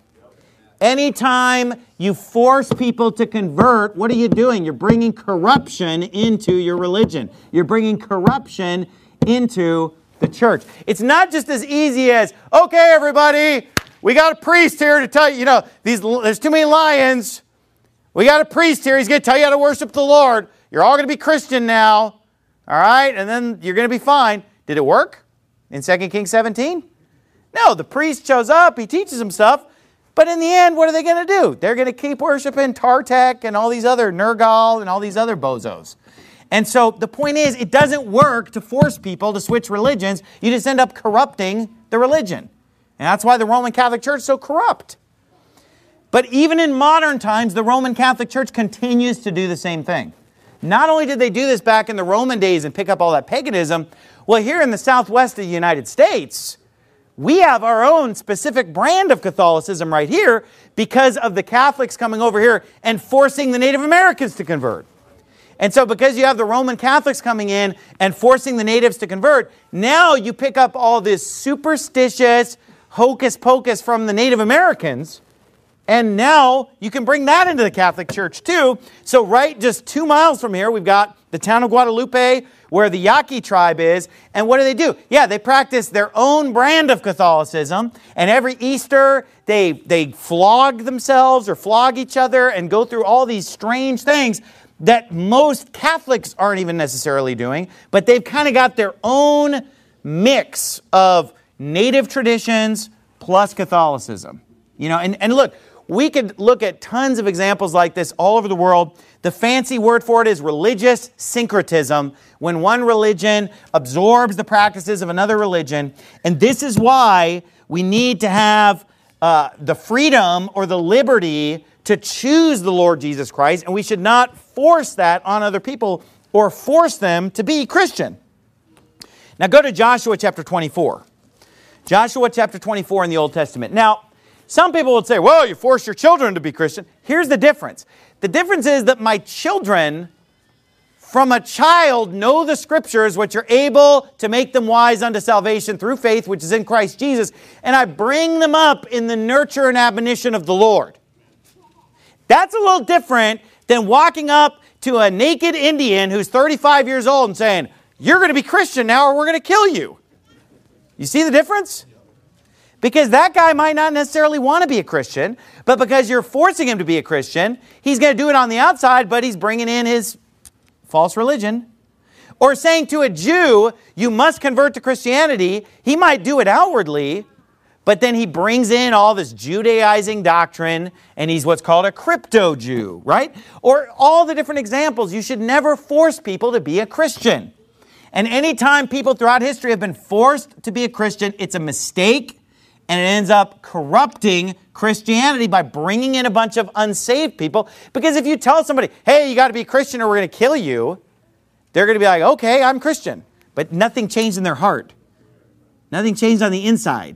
Anytime you force people to convert, what are you doing? You're bringing corruption into your religion. You're bringing corruption into the church. It's not just as easy as, okay, everybody, we got a priest here to tell you, you know, these, there's too many lions. We got a priest here. He's going to tell you how to worship the Lord. You're all going to be Christian now. All right? And then you're going to be fine. Did it work in Second Kings seventeen? No, the priest shows up. He teaches them stuff. But in the end, what are they going to do? They're going to keep worshiping Tartek and all these other Nergal and all these other bozos. And so the point is, it doesn't work to force people to switch religions. You just end up corrupting the religion. And that's why the Roman Catholic Church is so corrupt. But even in modern times, the Roman Catholic Church continues to do the same thing. Not only did they do this back in the Roman days and pick up all that paganism, well, here in the southwest of the United States, we have our own specific brand of Catholicism right here because of the Catholics coming over here and forcing the Native Americans to convert. And so because you have the Roman Catholics coming in and forcing the natives to convert, now you pick up all this superstitious hocus pocus from the Native Americans. And now you can bring that into the Catholic Church too. So right just two miles from here, we've got the town of Guadalupe where the Yaqui tribe is. And what do they do? Yeah, they practice their own brand of Catholicism. And every Easter, they, they flog themselves or flog each other and go through all these strange things that most Catholics aren't even necessarily doing. But they've kind of got their own mix of native traditions plus Catholicism. You know, and, and look, we could look at tons of examples like this all over the world. The fancy word for it is religious syncretism, when one religion absorbs the practices of another religion. And this is why we need to have uh, the freedom or the liberty to choose the Lord Jesus Christ, and we should not force that on other people or force them to be Christian. Now go to Joshua chapter twenty-four. Joshua chapter twenty-four in the Old Testament. Now, some people would say, well, you force your children to be Christian. Here's the difference. The difference is that my children, from a child, know the Scriptures, which are able to make them wise unto salvation through faith, which is in Christ Jesus, and I bring them up in the nurture and admonition of the Lord. That's a little different than walking up to a naked Indian who's thirty-five years old and saying, you're going to be Christian now or we're going to kill you. You see the difference? Because that guy might not necessarily want to be a Christian, but because you're forcing him to be a Christian, he's going to do it on the outside, but he's bringing in his false religion. Or saying to a Jew, you must convert to Christianity, he might do it outwardly, but then he brings in all this Judaizing doctrine, and he's what's called a crypto-Jew, right? Or all the different examples. You should never force people to be a Christian. And anytime people throughout history have been forced to be a Christian, it's a mistake. And it ends up corrupting Christianity by bringing in a bunch of unsaved people. Because if you tell somebody, hey, you got to be a Christian or we're going to kill you, they're going to be like, okay, I'm Christian. But nothing changed in their heart. Nothing changed on the inside.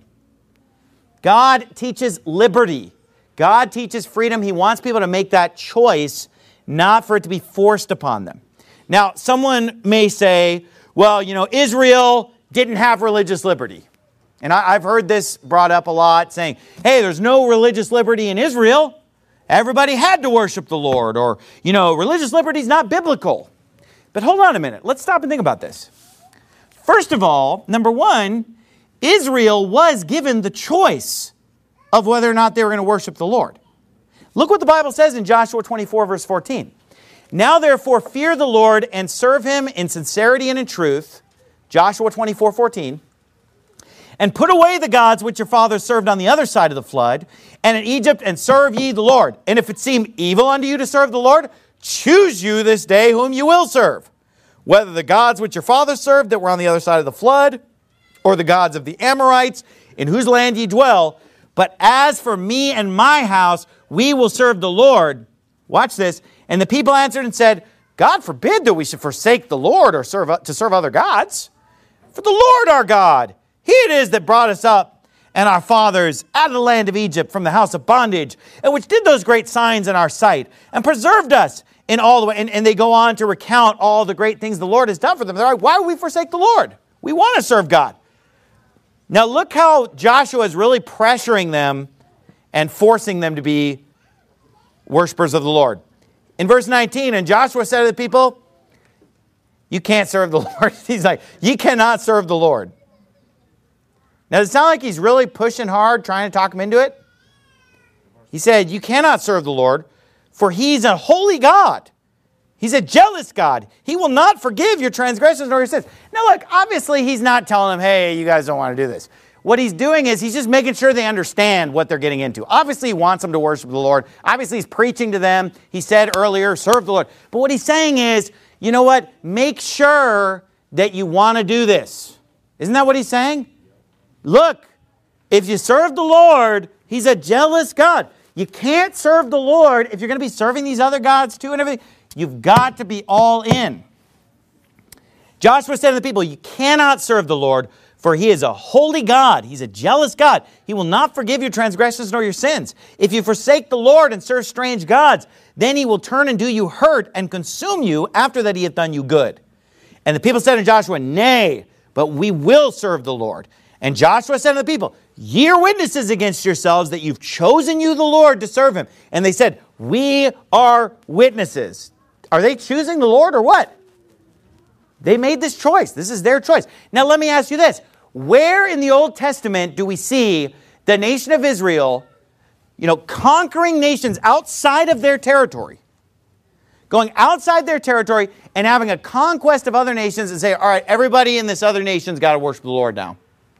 God teaches liberty. God teaches freedom. He wants people to make that choice, not for it to be forced upon them. Now, someone may say, well, you know, Israel didn't have religious liberty. And I, I've heard this brought up a lot, saying, hey, there's no religious liberty in Israel. Everybody had to worship the Lord. Or, you know, religious liberty is not biblical. But hold on a minute. Let's stop and think about this. First of all, number one, Israel was given the choice of whether or not they were going to worship the Lord. Look what the Bible says in Joshua twenty-four, verse fourteen. Now therefore fear the Lord and serve Him in sincerity and in truth. Joshua twenty-four fourteen. And put away the gods which your fathers served on the other side of the flood, and in Egypt, and serve ye the Lord. And if it seem evil unto you to serve the Lord, choose you this day whom you will serve, whether the gods which your fathers served that were on the other side of the flood, or the gods of the Amorites, in whose land ye dwell. But as for me and my house, we will serve the Lord. Watch this. And the people answered and said, God forbid that we should forsake the Lord or serve to serve other gods. For the Lord our God, He it is that brought us up and our fathers out of the land of Egypt from the house of bondage, and which did those great signs in our sight, and preserved us in all the way. And, and they go on to recount all the great things the Lord has done for them. They're like, why would we forsake the Lord? We want to serve God. Now look how Joshua is really pressuring them and forcing them to be worshipers of the Lord. In verse nineteen, and Joshua said to the people, you can't serve the Lord. He's like, you cannot serve the Lord. Now, does it sound like he's really pushing hard, trying to talk them into it? He said, you cannot serve the Lord, for He's a holy God. He's a jealous God. He will not forgive your transgressions nor your sins. Now, look, obviously He's not telling them, hey, you guys don't want to do this. What He's doing is He's just making sure they understand what they're getting into. Obviously, He wants them to worship the Lord. Obviously, He's preaching to them. He said earlier, serve the Lord. But what He's saying is, you know what? Make sure that you want to do this. Isn't that what He's saying? Look, if you serve the Lord, He's a jealous God. You can't serve the Lord if you're going to be serving these other gods too and everything. You've got to be all in. Joshua said to the people, you cannot serve the Lord, for He is a holy God. He's a jealous God. He will not forgive your transgressions nor your sins. If you forsake the Lord and serve strange gods, then He will turn and do you hurt and consume you after that He hath done you good. And the people said to Joshua, nay, but we will serve the Lord. And Joshua said to the people, ye are witnesses against yourselves that you've chosen you the Lord to serve Him. And they said, we are witnesses. Are they choosing the Lord or what? They made this choice. This is their choice. Now let me ask you this. Where in the Old Testament do we see the nation of Israel, you know, conquering nations outside of their territory? Going outside their territory and having a conquest of other nations and say, all right, everybody in this other nation's got to worship the Lord now.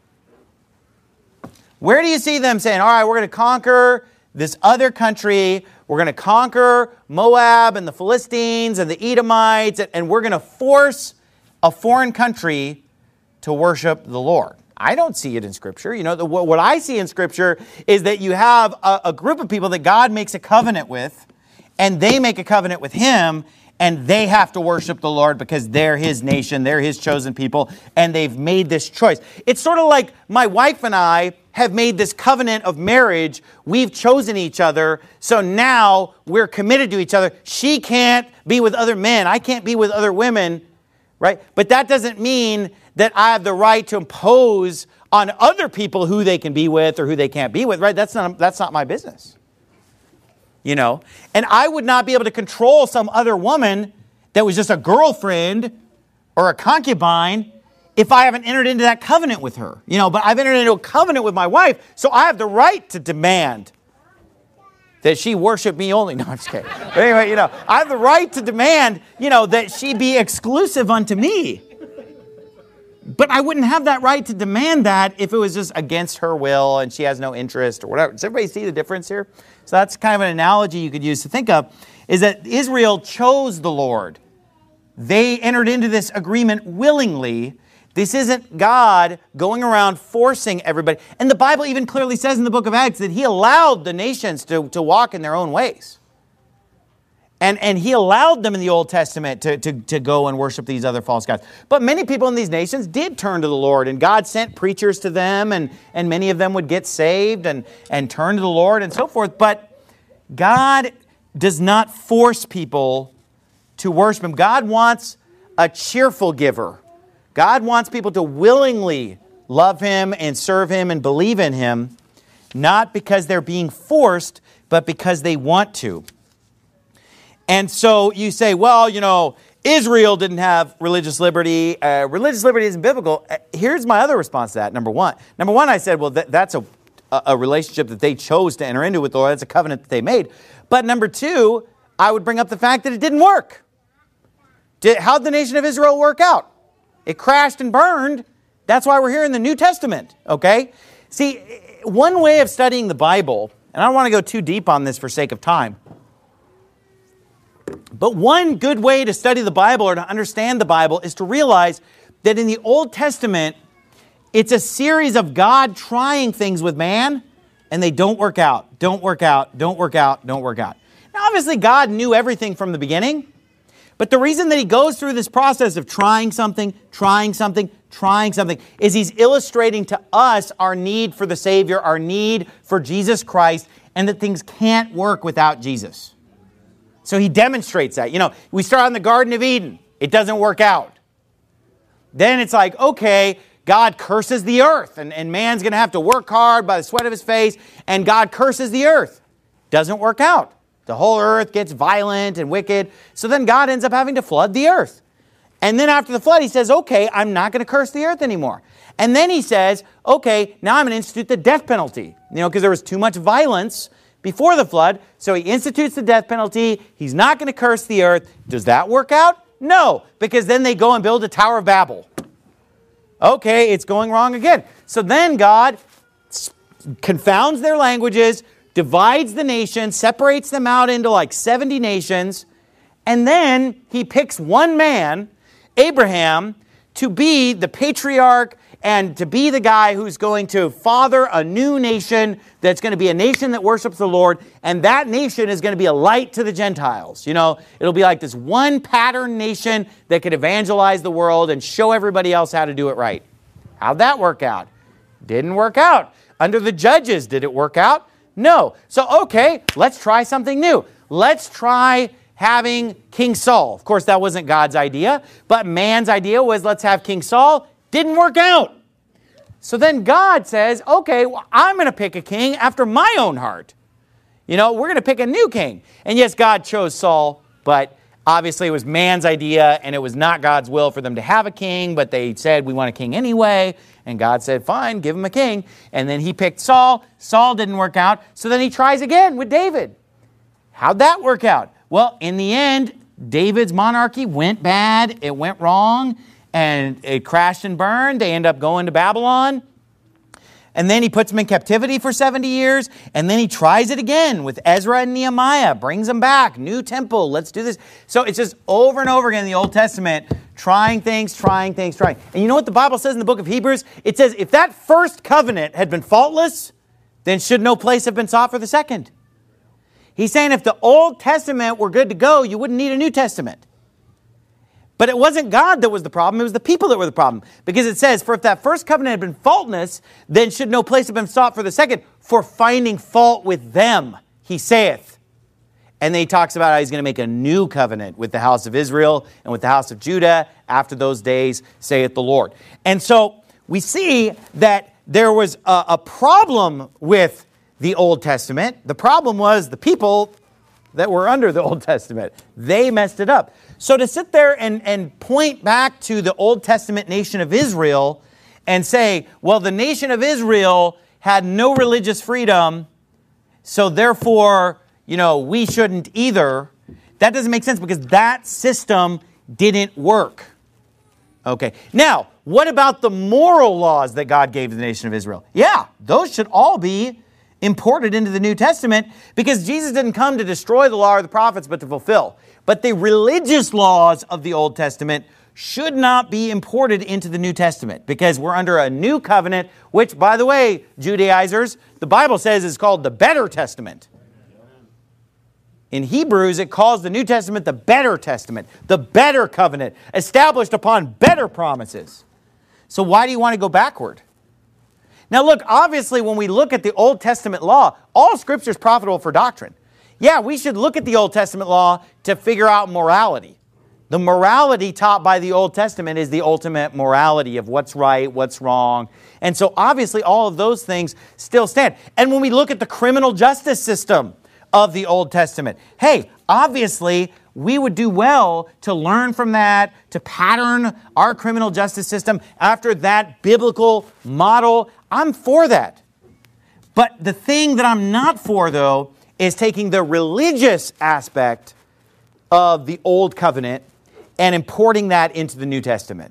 Where do you see them saying, all right, we're going to conquer this other country, we're going to conquer Moab and the Philistines and the Edomites, and we're going to force a foreign country to worship the Lord? I don't see it in Scripture. You know, the, what I see in Scripture is that you have a, a group of people that God makes a covenant with, and they make a covenant with Him, and they have to worship the Lord because they're His nation, they're His chosen people, and they've made this choice. It's sort of like my wife and I have made this covenant of marriage. We've chosen each other, so now we're committed to each other. She can't be with other men. I can't be with other women, right? But that doesn't mean that I have the right to impose on other people who they can be with or who they can't be with, right? That's not, that's not my business. You know, and I would not be able to control some other woman that was just a girlfriend or a concubine if I haven't entered into that covenant with her. You know, but I've entered into a covenant with my wife, so I have the right to demand that she worship me only. No, I'm just kidding. But anyway, you know, I have the right to demand, you know, that she be exclusive unto me. But I wouldn't have that right to demand that if it was just against her will and she has no interest or whatever. Does everybody see the difference here? So that's kind of an analogy you could use to think of, is that Israel chose the Lord. They entered into this agreement willingly. This isn't God going around forcing everybody. And the Bible even clearly says in the book of Acts that He allowed the nations to, to walk in their own ways. And, and He allowed them in the Old Testament to, to, to go and worship these other false gods. But many people in these nations did turn to the Lord, and God sent preachers to them, and, and many of them would get saved and, and turn to the Lord and so forth. But God does not force people to worship Him. God wants a cheerful giver. God wants people to willingly love Him and serve Him and believe in Him, not because they're being forced, but because they want to. And so you say, well, you know, Israel didn't have religious liberty. Uh, religious liberty isn't biblical. Uh, here's my other response to that, number one. Number one, I said, well, th- that's a, a relationship that they chose to enter into with the Lord. That's a covenant that they made. But number two, I would bring up the fact that it didn't work. Did, how'd the nation of Israel work out? It crashed and burned. That's why we're here in the New Testament, okay? See, one way of studying the Bible, and I don't want to go too deep on this for sake of time, but one good way to study the Bible or to understand the Bible is to realize that in the Old Testament, it's a series of God trying things with man, and they don't work out, don't work out, don't work out, don't work out. Now, obviously, God knew everything from the beginning, but the reason that he goes through this process of trying something, trying something, trying something, is he's illustrating to us our need for the Savior, our need for Jesus Christ, and that things can't work without Jesus. So he demonstrates that. You know, we start out in the Garden of Eden. It doesn't work out. Then it's like, okay, God curses the earth, and, and man's going to have to work hard by the sweat of his face, and God curses the earth. Doesn't work out. The whole earth gets violent and wicked. So then God ends up having to flood the earth. And then after the flood, he says, okay, I'm not going to curse the earth anymore. And then he says, okay, now I'm going to institute the death penalty. You know, because there was too much violence before the flood. So he institutes the death penalty. He's not going to curse the earth. Does that work out? No, because then they go and build a Tower of Babel. Okay, it's going wrong again. So then God confounds their languages, divides the nations, separates them out into like seventy nations, and then he picks one man, Abraham, to be the patriarch and to be the guy who's going to father a new nation that's going to be a nation that worships the Lord, and that nation is going to be a light to the Gentiles. You know, it'll be like this one pattern nation that could evangelize the world and show everybody else how to do it right. How'd that work out? Didn't work out. Under the judges, did it work out? No. So, okay, let's try something new. Let's try having King Saul. Of course, that wasn't God's idea, but man's idea was let's have King Saul. Didn't work out. So then God says, okay, well, I'm going to pick a king after my own heart. You know, we're going to pick a new king. And yes, God chose Saul, but obviously it was man's idea, and it was not God's will for them to have a king, but they said, we want a king anyway. And God said, fine, give him a king. And then he picked Saul. Saul didn't work out. So then he tries again with David. How'd that work out? Well, in the end, David's monarchy went bad. It went wrong, and it crashed and burned. They end up going to Babylon. And then he puts them in captivity for seventy years. And then he tries it again with Ezra and Nehemiah. Brings them back. New temple. Let's do this. So it's just over and over again in the Old Testament, trying things, trying things, trying. And you know what the Bible says in the book of Hebrews? It says, if that first covenant had been faultless, then should no place have been sought for the second. He's saying if the Old Testament were good to go, you wouldn't need a New Testament. But it wasn't God that was the problem, it was the people that were the problem. Because it says, for if that first covenant had been faultless, then should no place have been sought for the second, for finding fault with them, he saith. And then he talks about how he's going to make a new covenant with the house of Israel and with the house of Judah after those days, saith the Lord. And so we see that there was a, a problem with the Old Testament. The problem was the people that were under the Old Testament. They messed it up. So to sit there and, and point back to the Old Testament nation of Israel and say, well, the nation of Israel had no religious freedom, so therefore, you know, we shouldn't either, that doesn't make sense because that system didn't work. Okay. Now, what about the moral laws that God gave to the nation of Israel? Yeah, those should all be imported into the New Testament because Jesus didn't come to destroy the law or the prophets, but to fulfill. But the religious laws of the Old Testament should not be imported into the New Testament because we're under a new covenant, which, by the way, Judaizers, the Bible says is called the Better Testament. In Hebrews, it calls the New Testament the Better Testament, the better covenant, established upon better promises. So why do you want to go backward? Now look, obviously when we look at the Old Testament law, all Scripture is profitable for doctrine. Yeah, we should look at the Old Testament law to figure out morality. The morality taught by the Old Testament is the ultimate morality of what's right, what's wrong. And so obviously all of those things still stand. And when we look at the criminal justice system of the Old Testament, hey, obviously we would do well to learn from that, to pattern our criminal justice system after that biblical model. I'm for that. But the thing that I'm not for, though, is taking the religious aspect of the Old Covenant and importing that into the New Testament.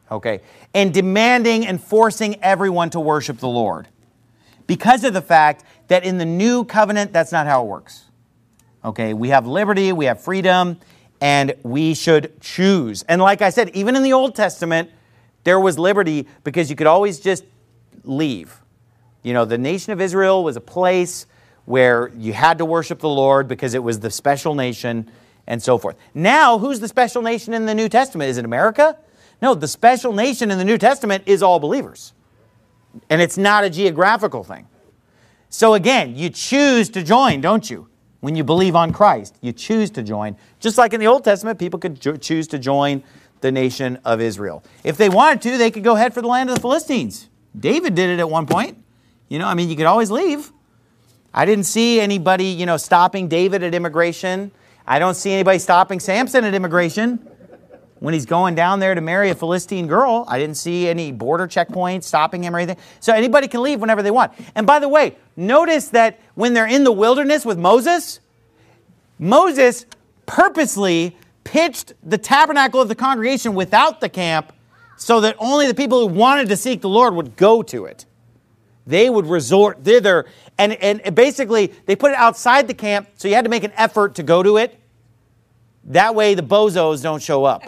Okay, and demanding and forcing everyone to worship the Lord. Because of the fact that in the new covenant, that's not how it works. Okay, we have liberty, we have freedom, and we should choose. And like I said, even in the Old Testament, there was liberty because you could always just leave. You know, the nation of Israel was a place where you had to worship the Lord because it was the special nation and so forth. Now, who's the special nation in the New Testament? Is it America? No, the special nation in the New Testament is all believers. And it's not a geographical thing. So again, you choose to join, don't you? When you believe on Christ, you choose to join. Just like in the Old Testament, people could jo- choose to join the nation of Israel. If they wanted to, they could go head for the land of the Philistines. David did it at one point. You know, I mean, you could always leave. I didn't see anybody, you know, stopping David at immigration. I don't see anybody stopping Samson at immigration when he's going down there to marry a Philistine girl. I didn't see any border checkpoints stopping him or anything. So anybody can leave whenever they want. And by the way, notice that when they're in the wilderness with Moses, Moses purposely pitched the tabernacle of the congregation without the camp so that only the people who wanted to seek the Lord would go to it. They would resort thither. And, and basically, they put it outside the camp, so you had to make an effort to go to it. That way the bozos don't show up.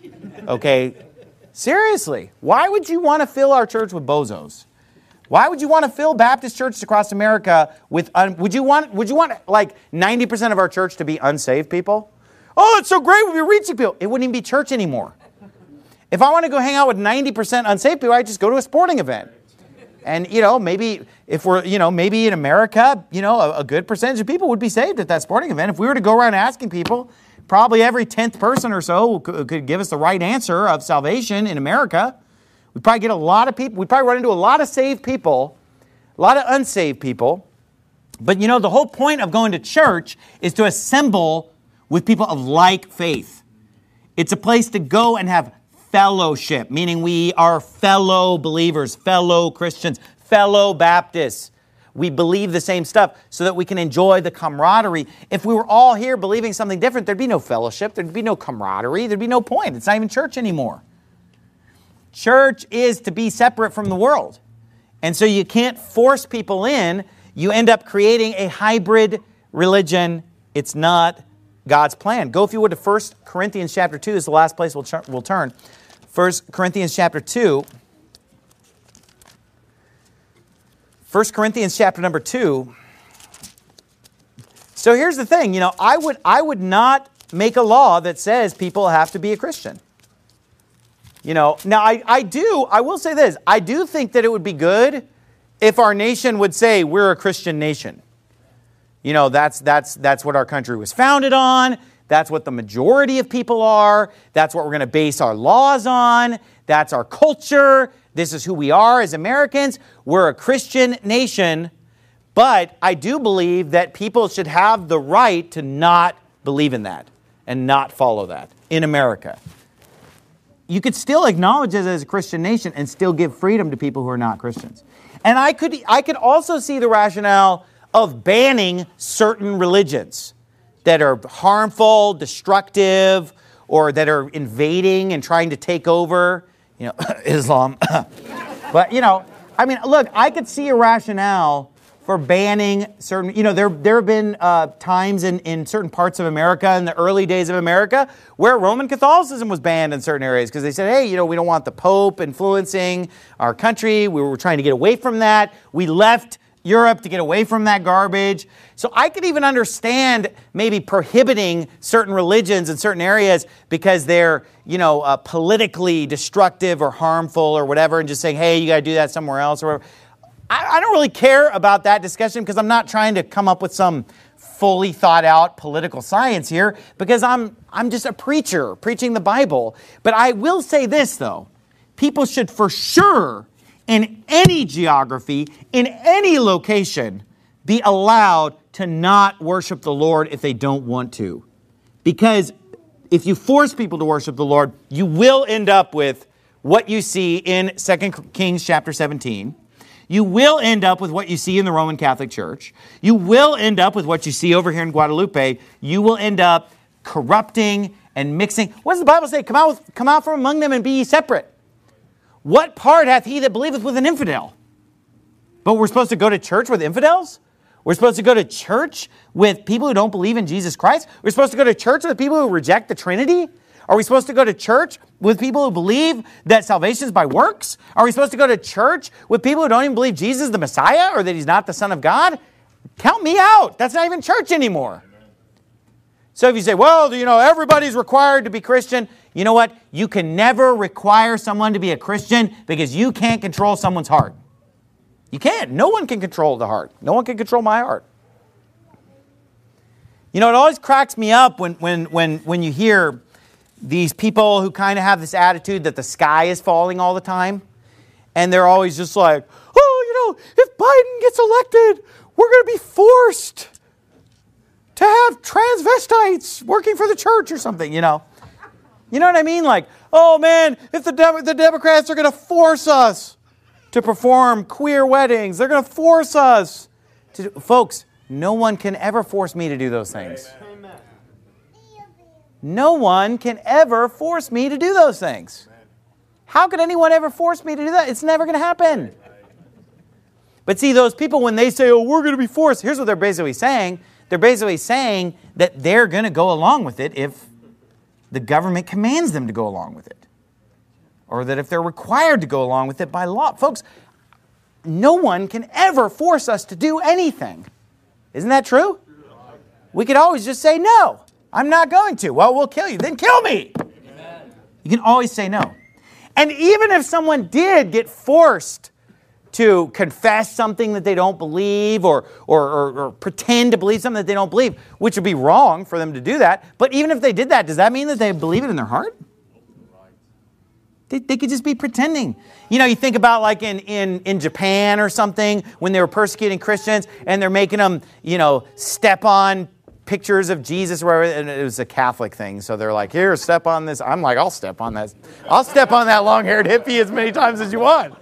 Okay? Seriously. Why would you want to fill our church with bozos? Why would you want to fill Baptist churches across America with, un, would you want, would you want like ninety percent of our church to be unsaved people? Oh, it's so great we'll be reaching people. It wouldn't even be church anymore. If I want to go hang out with ninety percent unsaved people, I just go to a sporting event. And, you know, maybe if we're, you know, maybe in America, you know, a, a good percentage of people would be saved at that sporting event. If we were to go around asking people, probably every tenth person or so could, could give us the right answer of salvation in America. We'd probably get a lot of people. We'd probably run into a lot of saved people, a lot of unsaved people. But, you know, the whole point of going to church is to assemble with people of like faith. It's a place to go and have fellowship, meaning we are fellow believers, fellow Christians, fellow Baptists. We believe the same stuff so that we can enjoy the camaraderie. If we were all here believing something different, there'd be no fellowship, there'd be no camaraderie, there'd be no point. It's not even church anymore. Church is to be separate from the world. And so you can't force people in. You end up creating a hybrid religion. It's not God's plan. Go, if you would, to First Corinthians chapter two. This is the last place we'll, ch- we'll turn. First Corinthians chapter two. First Corinthians chapter number two. So here's the thing. You know, I would, I would not make a law that says people have to be a Christian. You know, now I, I do, I will say this. I do think that it would be good if our nation would say we're a Christian nation. You know, that's, that's, that's what our country was founded on. That's what the majority of people are. That's what we're going to base our laws on. That's our culture. This is who we are as Americans. We're a Christian nation. But I do believe that people should have the right to not believe in that and not follow that in America. You could still acknowledge it as a Christian nation and still give freedom to people who are not Christians. And I could, I could also see the rationale of banning certain religions that are harmful, destructive, or that are invading and trying to take over, you know, Islam. But, you know, I mean, look, I could see a rationale for banning certain, you know, there there have been uh, times in, in certain parts of America, in the early days of America, where Roman Catholicism was banned in certain areas because they said, hey, you know, we don't want the Pope influencing our country. We were trying to get away from that. We left Europe to get away from that garbage. So I could even understand maybe prohibiting certain religions in certain areas because they're, you know, uh, politically destructive or harmful or whatever, and just saying, hey, you got to do that somewhere else or whatever. I, I don't really care about that discussion because I'm not trying to come up with some fully thought out political science here because I'm I'm just a preacher preaching the Bible. But I will say this, though. People should for sure, in any geography, in any location, be allowed to not worship the Lord if they don't want to. Because if you force people to worship the Lord, you will end up with what you see in Second Kings chapter seventeen. You will end up with what you see in the Roman Catholic Church. You will end up with what you see over here in Guadalupe. You will end up corrupting and mixing. What does the Bible say? Come out, with, come out from among them and be ye separate. what part hath he that believeth with an infidel? But we're supposed to go to church with infidels? We're supposed to go to church with people who don't believe in Jesus Christ? We're supposed to go to church with people who reject the Trinity? Are we supposed to go to church with people who believe that salvation is by works? Are we supposed to go to church with people who don't even believe Jesus is the Messiah or that he's not the Son of God? Count me out. That's not even church anymore. So if you say, well, you know, everybody's required to be Christian, you know what? You can never require someone to be a Christian because you can't control someone's heart. You can't. No one can control the heart. No one can control my heart. You know, it always cracks me up when, when, when, when you hear these people who kind of have this attitude that the sky is falling all the time. And they're always just like, oh, you know, if Biden gets elected, we're going to be forced to have transvestites working for the church or something, you know. You know what I mean? Like, oh man, if the, De- the Democrats are going to force us to perform queer weddings, they're going to force us to do... Folks, no one can ever force me to do those things. Amen. No one can ever force me to do those things. How could anyone ever force me to do that? It's never going to happen. But see, those people, when they say, oh, we're going to be forced, here's what they're basically saying. They're basically saying that they're going to go along with it if the government commands them to go along with it. Or that if they're required to go along with it by law. Folks, no one can ever force us to do anything. Isn't that true? We could always just say, no, I'm not going to. Well, we'll kill you. Then kill me. Amen. You can always say no. And even if someone did get forced to confess something that they don't believe or, or, or, or pretend to believe something that they don't believe, which would be wrong for them to do that. But even if they did that, does that mean that they believe it in their heart? They, they could just be pretending. You know, you think about like in, in, in Japan or something when they were persecuting Christians and they're making them, you know, step on pictures of Jesus or whatever. And it was a Catholic thing. So they're like, here, step on this. I'm like, I'll step on that. I'll step on that long-haired hippie as many times as you want.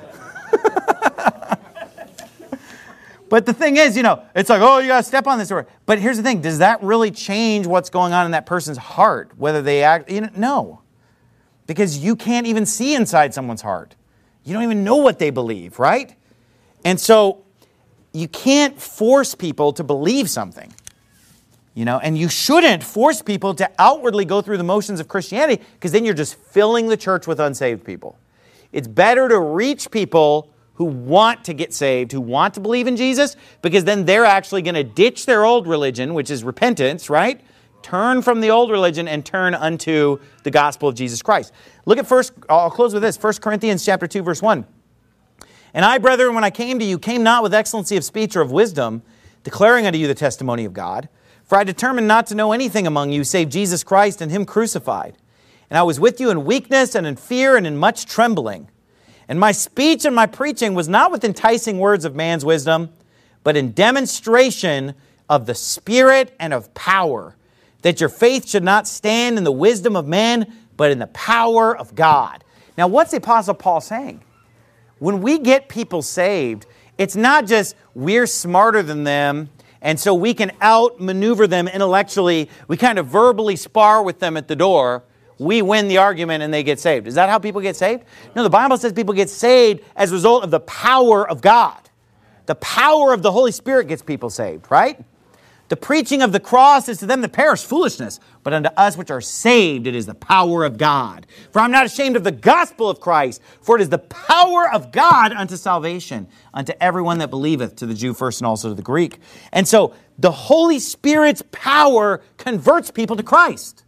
But the thing is, you know, it's like, oh, you got to step on this. But here's the thing. Does that really change what's going on in that person's heart? Whether they act, you know, no. Because you can't even see inside someone's heart. You don't even know what they believe, right? And so you can't force people to believe something. You know, and you shouldn't force people to outwardly go through the motions of Christianity because then you're just filling the church with unsaved people. It's better to reach people who want to get saved, who want to believe in Jesus, because then they're actually going to ditch their old religion, which is repentance, right? Turn from the old religion and turn unto the gospel of Jesus Christ. Look at first, I'll close with this, First Corinthians chapter two, verse one. And I, brethren, when I came to you, came not with excellency of speech or of wisdom, declaring unto you the testimony of God. For I determined not to know anything among you, save Jesus Christ and him crucified. And I was with you in weakness and in fear and in much trembling. And my speech and my preaching was not with enticing words of man's wisdom, but in demonstration of the Spirit and of power, that your faith should not stand in the wisdom of men, but in the power of God. Now, what's the Apostle Paul saying? When we get people saved, it's not just we're smarter than them, and so we can outmaneuver them intellectually. We kind of verbally spar with them at the door. We win the argument and they get saved. Is that how people get saved? No, the Bible says people get saved as a result of the power of God. The power of the Holy Spirit gets people saved, right? The preaching of the cross is to them that perish foolishness, but unto us which are saved it is the power of God. For I'm not ashamed of the gospel of Christ, for it is the power of God unto salvation, unto everyone that believeth, to the Jew first and also to the Greek. And so the Holy Spirit's power converts people to Christ.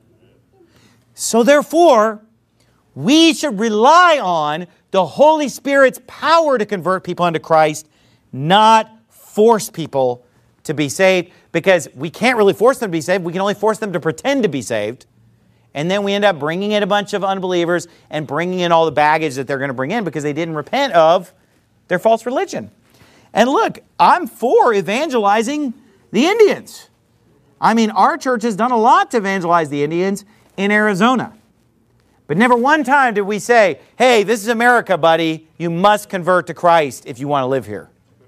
So therefore, we should rely on the Holy Spirit's power to convert people unto Christ, not force people to be saved, because we can't really force them to be saved. We can only force them to pretend to be saved. And then we end up bringing in a bunch of unbelievers and bringing in all the baggage that they're going to bring in because they didn't repent of their false religion. And look, I'm for evangelizing the Indians. I mean, our church has done a lot to evangelize the Indians in Arizona. But never one time did we say, hey, this is America, buddy. You must convert to Christ if you want to live here.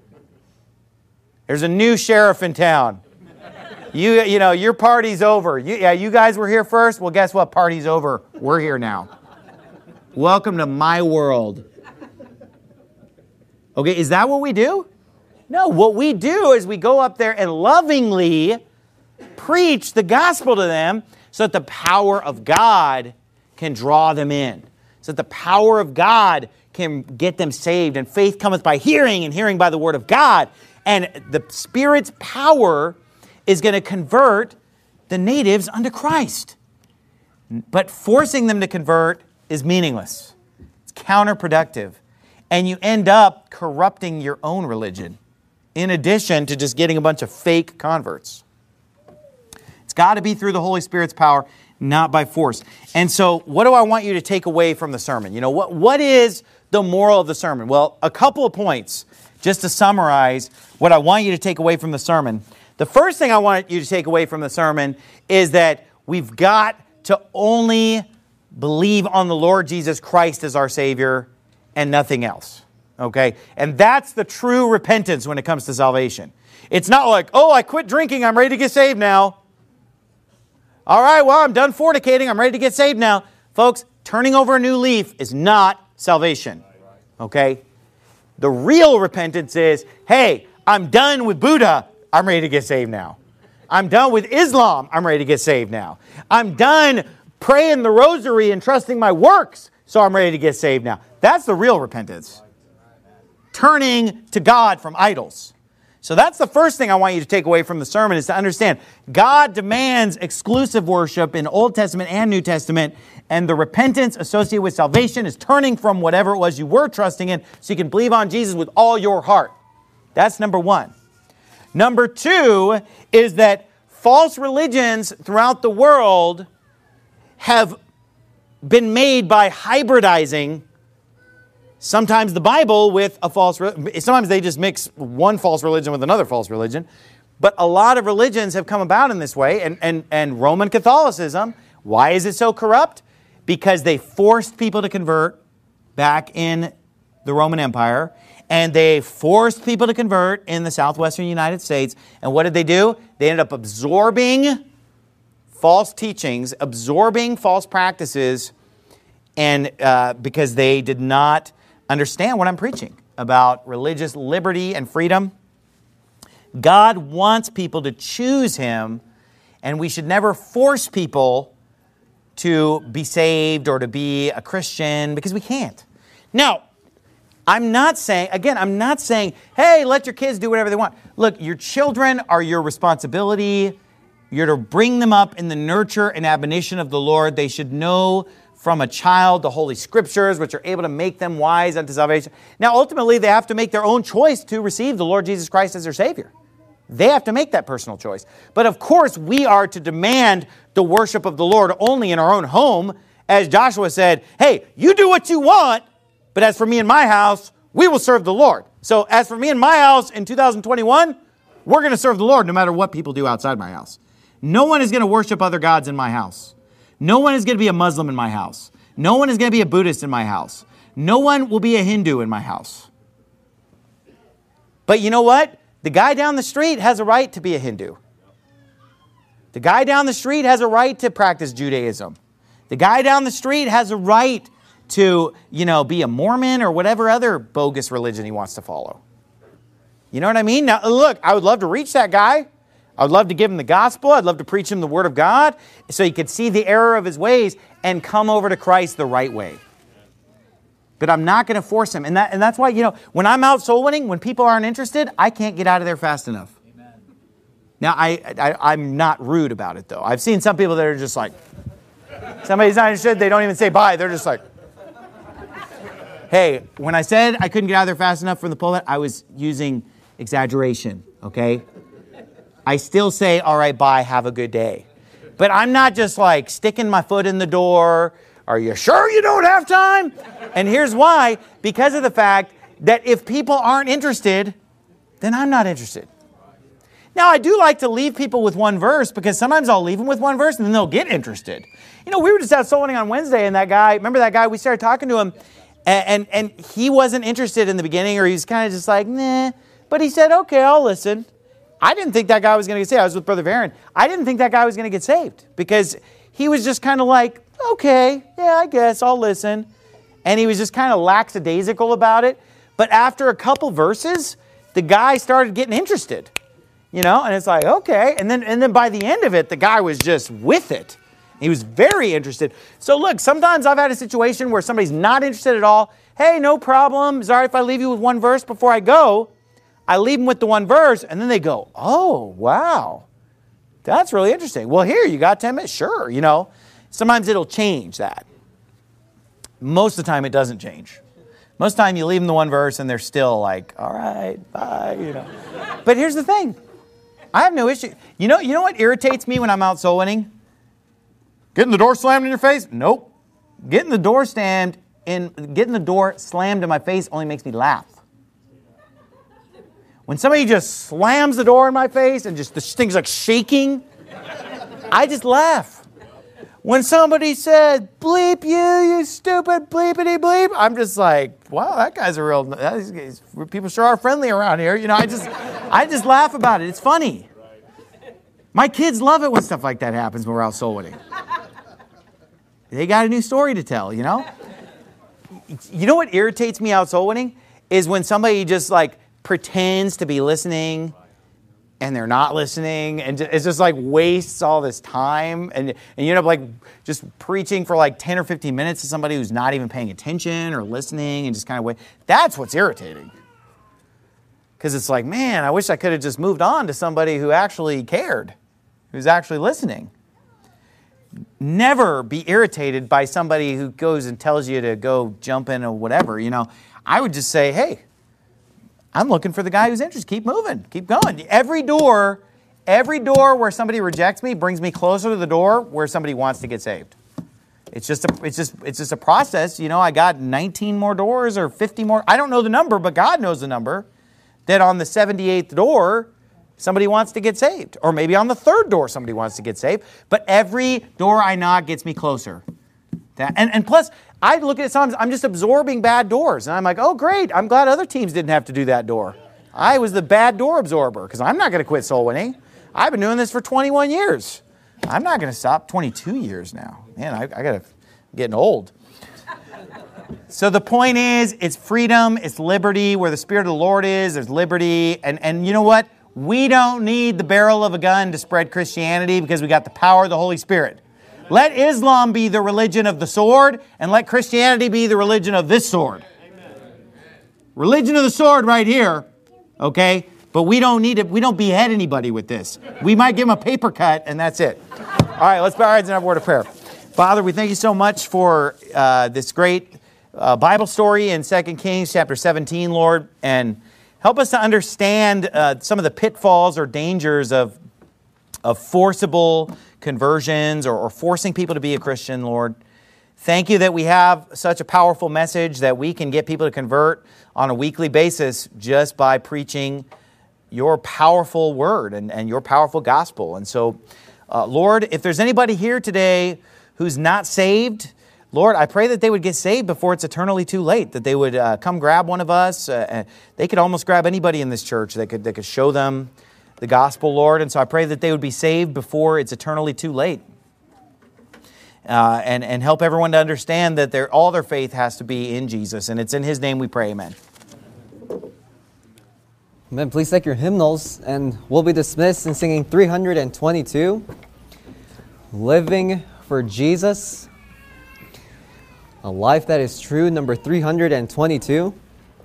There's a new sheriff in town. You, you know, your party's over. You, yeah, you guys were here first. Well, guess what? Party's over. We're here now. Welcome to my world. Okay, is that what we do? No, what we do is we go up there and lovingly preach the gospel to them so that the power of God can draw them in. So that the power of God can get them saved. And faith cometh by hearing, and hearing by the word of God. And the Spirit's power is going to convert the natives unto Christ. But forcing them to convert is meaningless. It's counterproductive. And you end up corrupting your own religion, in addition to just getting a bunch of fake converts. It's got to be through the Holy Spirit's power, not by force. And so what do I want you to take away from the sermon? You know, what, what is the moral of the sermon? Well, a couple of points, just to summarize what I want you to take away from the sermon. The first thing I want you to take away from the sermon is that we've got to only believe on the Lord Jesus Christ as our Savior and nothing else. Okay? And that's the true repentance when it comes to salvation. It's not like, oh, I quit drinking, I'm ready to get saved now. All right, well, I'm done fornicating, I'm ready to get saved now. Folks, turning over a new leaf is not salvation. Okay? The real repentance is, hey, I'm done with Buddha, I'm ready to get saved now. I'm done with Islam, I'm ready to get saved now. I'm done praying the rosary and trusting my works, so I'm ready to get saved now. That's the real repentance. Turning to God from idols. So that's the first thing I want you to take away from the sermon, is to understand God demands exclusive worship in Old Testament and New Testament, and the repentance associated with salvation is turning from whatever it was you were trusting in so you can believe on Jesus with all your heart. That's number one. Number two is that false religions throughout the world have been made by hybridizing sometimes the Bible with a false religion. Sometimes they just mix one false religion with another false religion. But a lot of religions have come about in this way. And, and, and Roman Catholicism, why is it so corrupt? Because they forced people to convert back in the Roman Empire. And they forced people to convert in the southwestern United States. And what did they do? They ended up absorbing false teachings, absorbing false practices, and uh, because they did not understand what I'm preaching about religious liberty and freedom. God wants people to choose Him, and we should never force people to be saved or to be a Christian, because we can't. Now, I'm not saying, again, I'm not saying, hey, let your kids do whatever they want. Look, your children are your responsibility. You're to bring them up in the nurture and admonition of the Lord. They should know from a child the Holy Scriptures, which are able to make them wise unto salvation. Now, ultimately, they have to make their own choice to receive the Lord Jesus Christ as their Savior. They have to make that personal choice. But of course, we are to demand the worship of the Lord only in our own home. As Joshua said, hey, you do what you want, but as for me and my house, we will serve the Lord. So as for me and my house in two thousand twenty-one, we're going to serve the Lord no matter what people do outside my house. No one is going to worship other gods in my house. No one is going to be a Muslim in my house. No one is going to be a Buddhist in my house. No one will be a Hindu in my house. But you know what? The guy down the street has a right to be a Hindu. The guy down the street has a right to practice Judaism. The guy down the street has a right to, you know, be a Mormon or whatever other bogus religion he wants to follow. You know what I mean? Now, look, I would love to reach that guy. I would love to give him the gospel. I'd love to preach him the word of God so he could see the error of his ways and come over to Christ the right way. But I'm not going to force him. And that and that's why, you know, when I'm out soul winning, when people aren't interested, I can't get out of there fast enough. Amen. Now, I, I, I'm not rude about it, though. I've seen some people that are just like, somebody's not interested, they don't even say bye. They're just like, hey, when I said I couldn't get out of there fast enough from the pulpit, I was using exaggeration, okay? I still say, all right, bye, have a good day. But I'm not just like sticking my foot in the door. Are you sure you don't have time? And here's why. Because of the fact that if people aren't interested, then I'm not interested. Now, I do like to leave people with one verse, because sometimes I'll leave them with one verse and then they'll get interested. You know, we were just out soul winning on Wednesday, and that guy, remember that guy, we started talking to him, and, and, and he wasn't interested in the beginning, or he was kind of just like, nah. But he said, okay, I'll listen. I didn't think that guy was going to get saved. I was with Brother Varon. I didn't think that guy was going to get saved, because he was just kind of like, okay, yeah, I guess I'll listen. and he was just kind of lackadaisical about it. But after a couple verses, the guy started getting interested, you know, and it's like, okay. And then, and then by the end of it, the guy was just with it. He was very interested. So look, sometimes I've had a situation where somebody's not interested at all. Hey, no problem. Is it all right if I leave you with one verse before I go? I leave them with the one verse, and then they go, oh, wow. That's really interesting. Well, here, you got ten minutes? Sure, you know. Sometimes it'll change that. Most of the time, it doesn't change. Most of the time, you leave them the one verse, and they're still like, all right, bye, you know. But here's the thing. I have no issue. You know, you know what irritates me when I'm out soul winning? Getting the door slammed in your face? Nope. Getting the door slammed in, getting the door slammed in my face only makes me laugh. When somebody just slams the door in my face and just the thing's like shaking, I just laugh. When somebody said, bleep you, you stupid bleepity bleep, I'm just like, wow, that guy's a real, that is, people sure are friendly around here. You know, I just, I just laugh about it. It's funny. My kids love it when stuff like that happens when we're out soul winning. They got a new story to tell, you know? You know what irritates me out soul winning? Is when somebody just like, pretends to be listening and they're not listening, and it's just like wastes all this time, and, and you end up like just preaching for like ten or fifteen minutes to somebody who's not even paying attention or listening, and just kind of wait. That's what's irritating. Because it's like, man, I wish I could have just moved on to somebody who actually cared, who's actually listening. Never be irritated by somebody who goes and tells you to go jump in or whatever. You know, I would just say, hey, I'm looking for the guy who's interested. Keep moving. Keep going. Every door, every door where somebody rejects me brings me closer to the door where somebody wants to get saved. It's just a, it's just, it's just a process. You know, I got nineteen more doors or fifty more. I don't know the number, but God knows the number. That on the seventy-eighth door, somebody wants to get saved. Or maybe on the third door, somebody wants to get saved. But every door I knock gets me closer. That, and, and plus, I look at it sometimes, I'm just absorbing bad doors. And I'm like, oh, great. I'm glad other teams didn't have to do that door. I was the bad door absorber because I'm not going to quit soul winning. I've been doing this for twenty-one years. I'm not going to stop. twenty-two years now. Man, I, I got to, I'm getting old. So the point is, it's freedom, it's liberty. Where the Spirit of the Lord is, there's liberty. And, and you know what? We don't need the barrel of a gun to spread Christianity because we got the power of the Holy Spirit. Let Islam be the religion of the sword, and let Christianity be the religion of this sword. Amen. Religion of the sword right here, okay? But we don't need it. We don't behead anybody with this. We might give them a paper cut, and that's it. All right, let's bow our heads and have a word of prayer. Father, we thank you so much for uh, this great uh, Bible story in Second Kings chapter seventeen, Lord, and help us to understand uh, some of the pitfalls or dangers of, of forcible conversions or, or forcing people to be a Christian, Lord. Thank you that we have such a powerful message that we can get people to convert on a weekly basis just by preaching your powerful word and, and your powerful gospel. And so, uh, Lord, if there's anybody here today who's not saved, Lord, I pray that they would get saved before it's eternally too late, that they would uh, come grab one of us. Uh, and they could almost grab anybody in this church that could, that could show them the gospel, Lord. And so I pray that they would be saved before it's eternally too late. Uh, and, and help everyone to understand that their, all their faith has to be in Jesus. And it's in His name we pray, amen. Amen. Please take your hymnals, and we'll be dismissed in singing three hundred twenty-two, Living for Jesus, a life that is true, number three hundred twenty-two.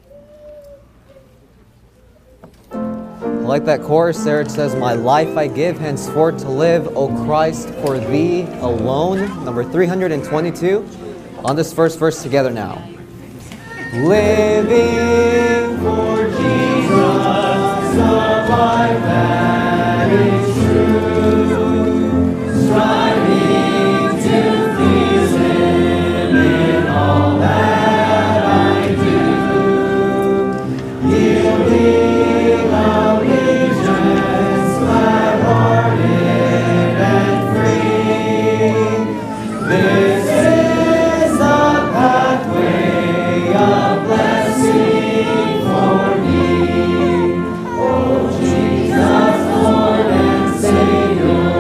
I like that chorus there. It says, my life I give henceforth to live, O Christ, for Thee alone. Number three hundred twenty-two. On this first verse together now. Living for Jesus, a life that is true, striving to please Him in all that I do, yielding allegiance, glad-hearted and free. This is the pathway of blessing for me. Oh, Jesus, Lord and Savior,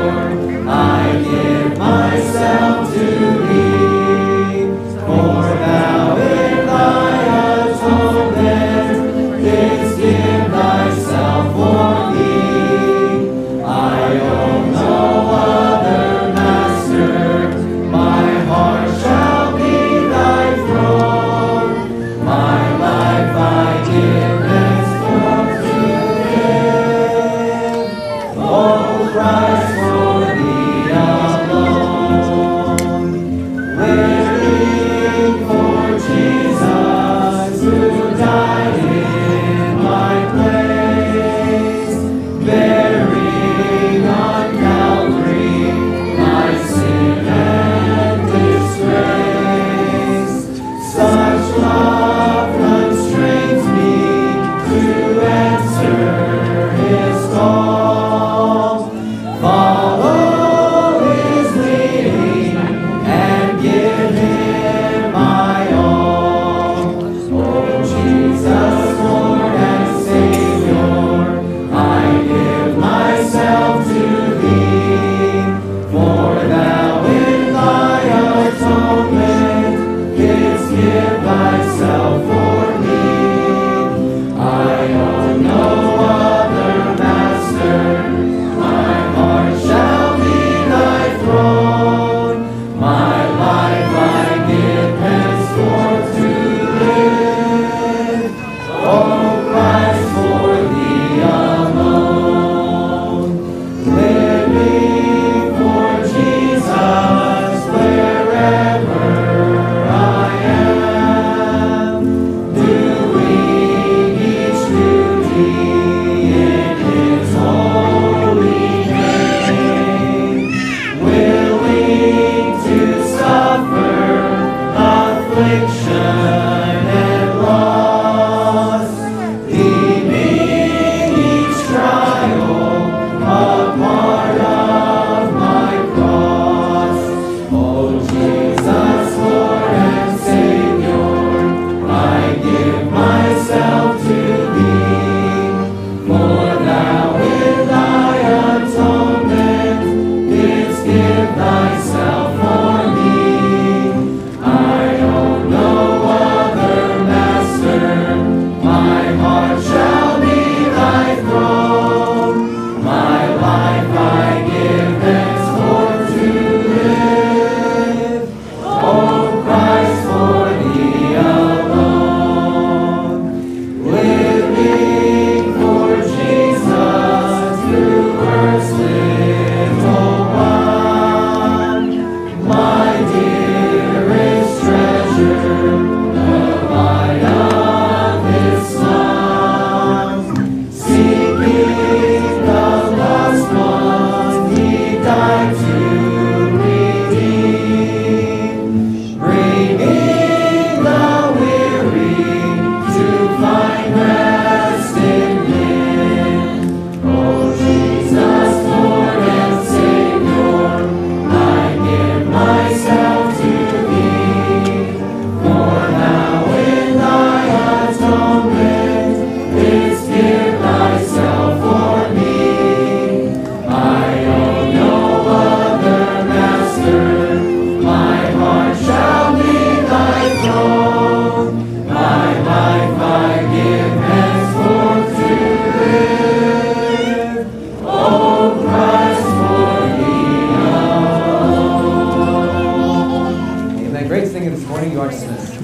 You are dismissed.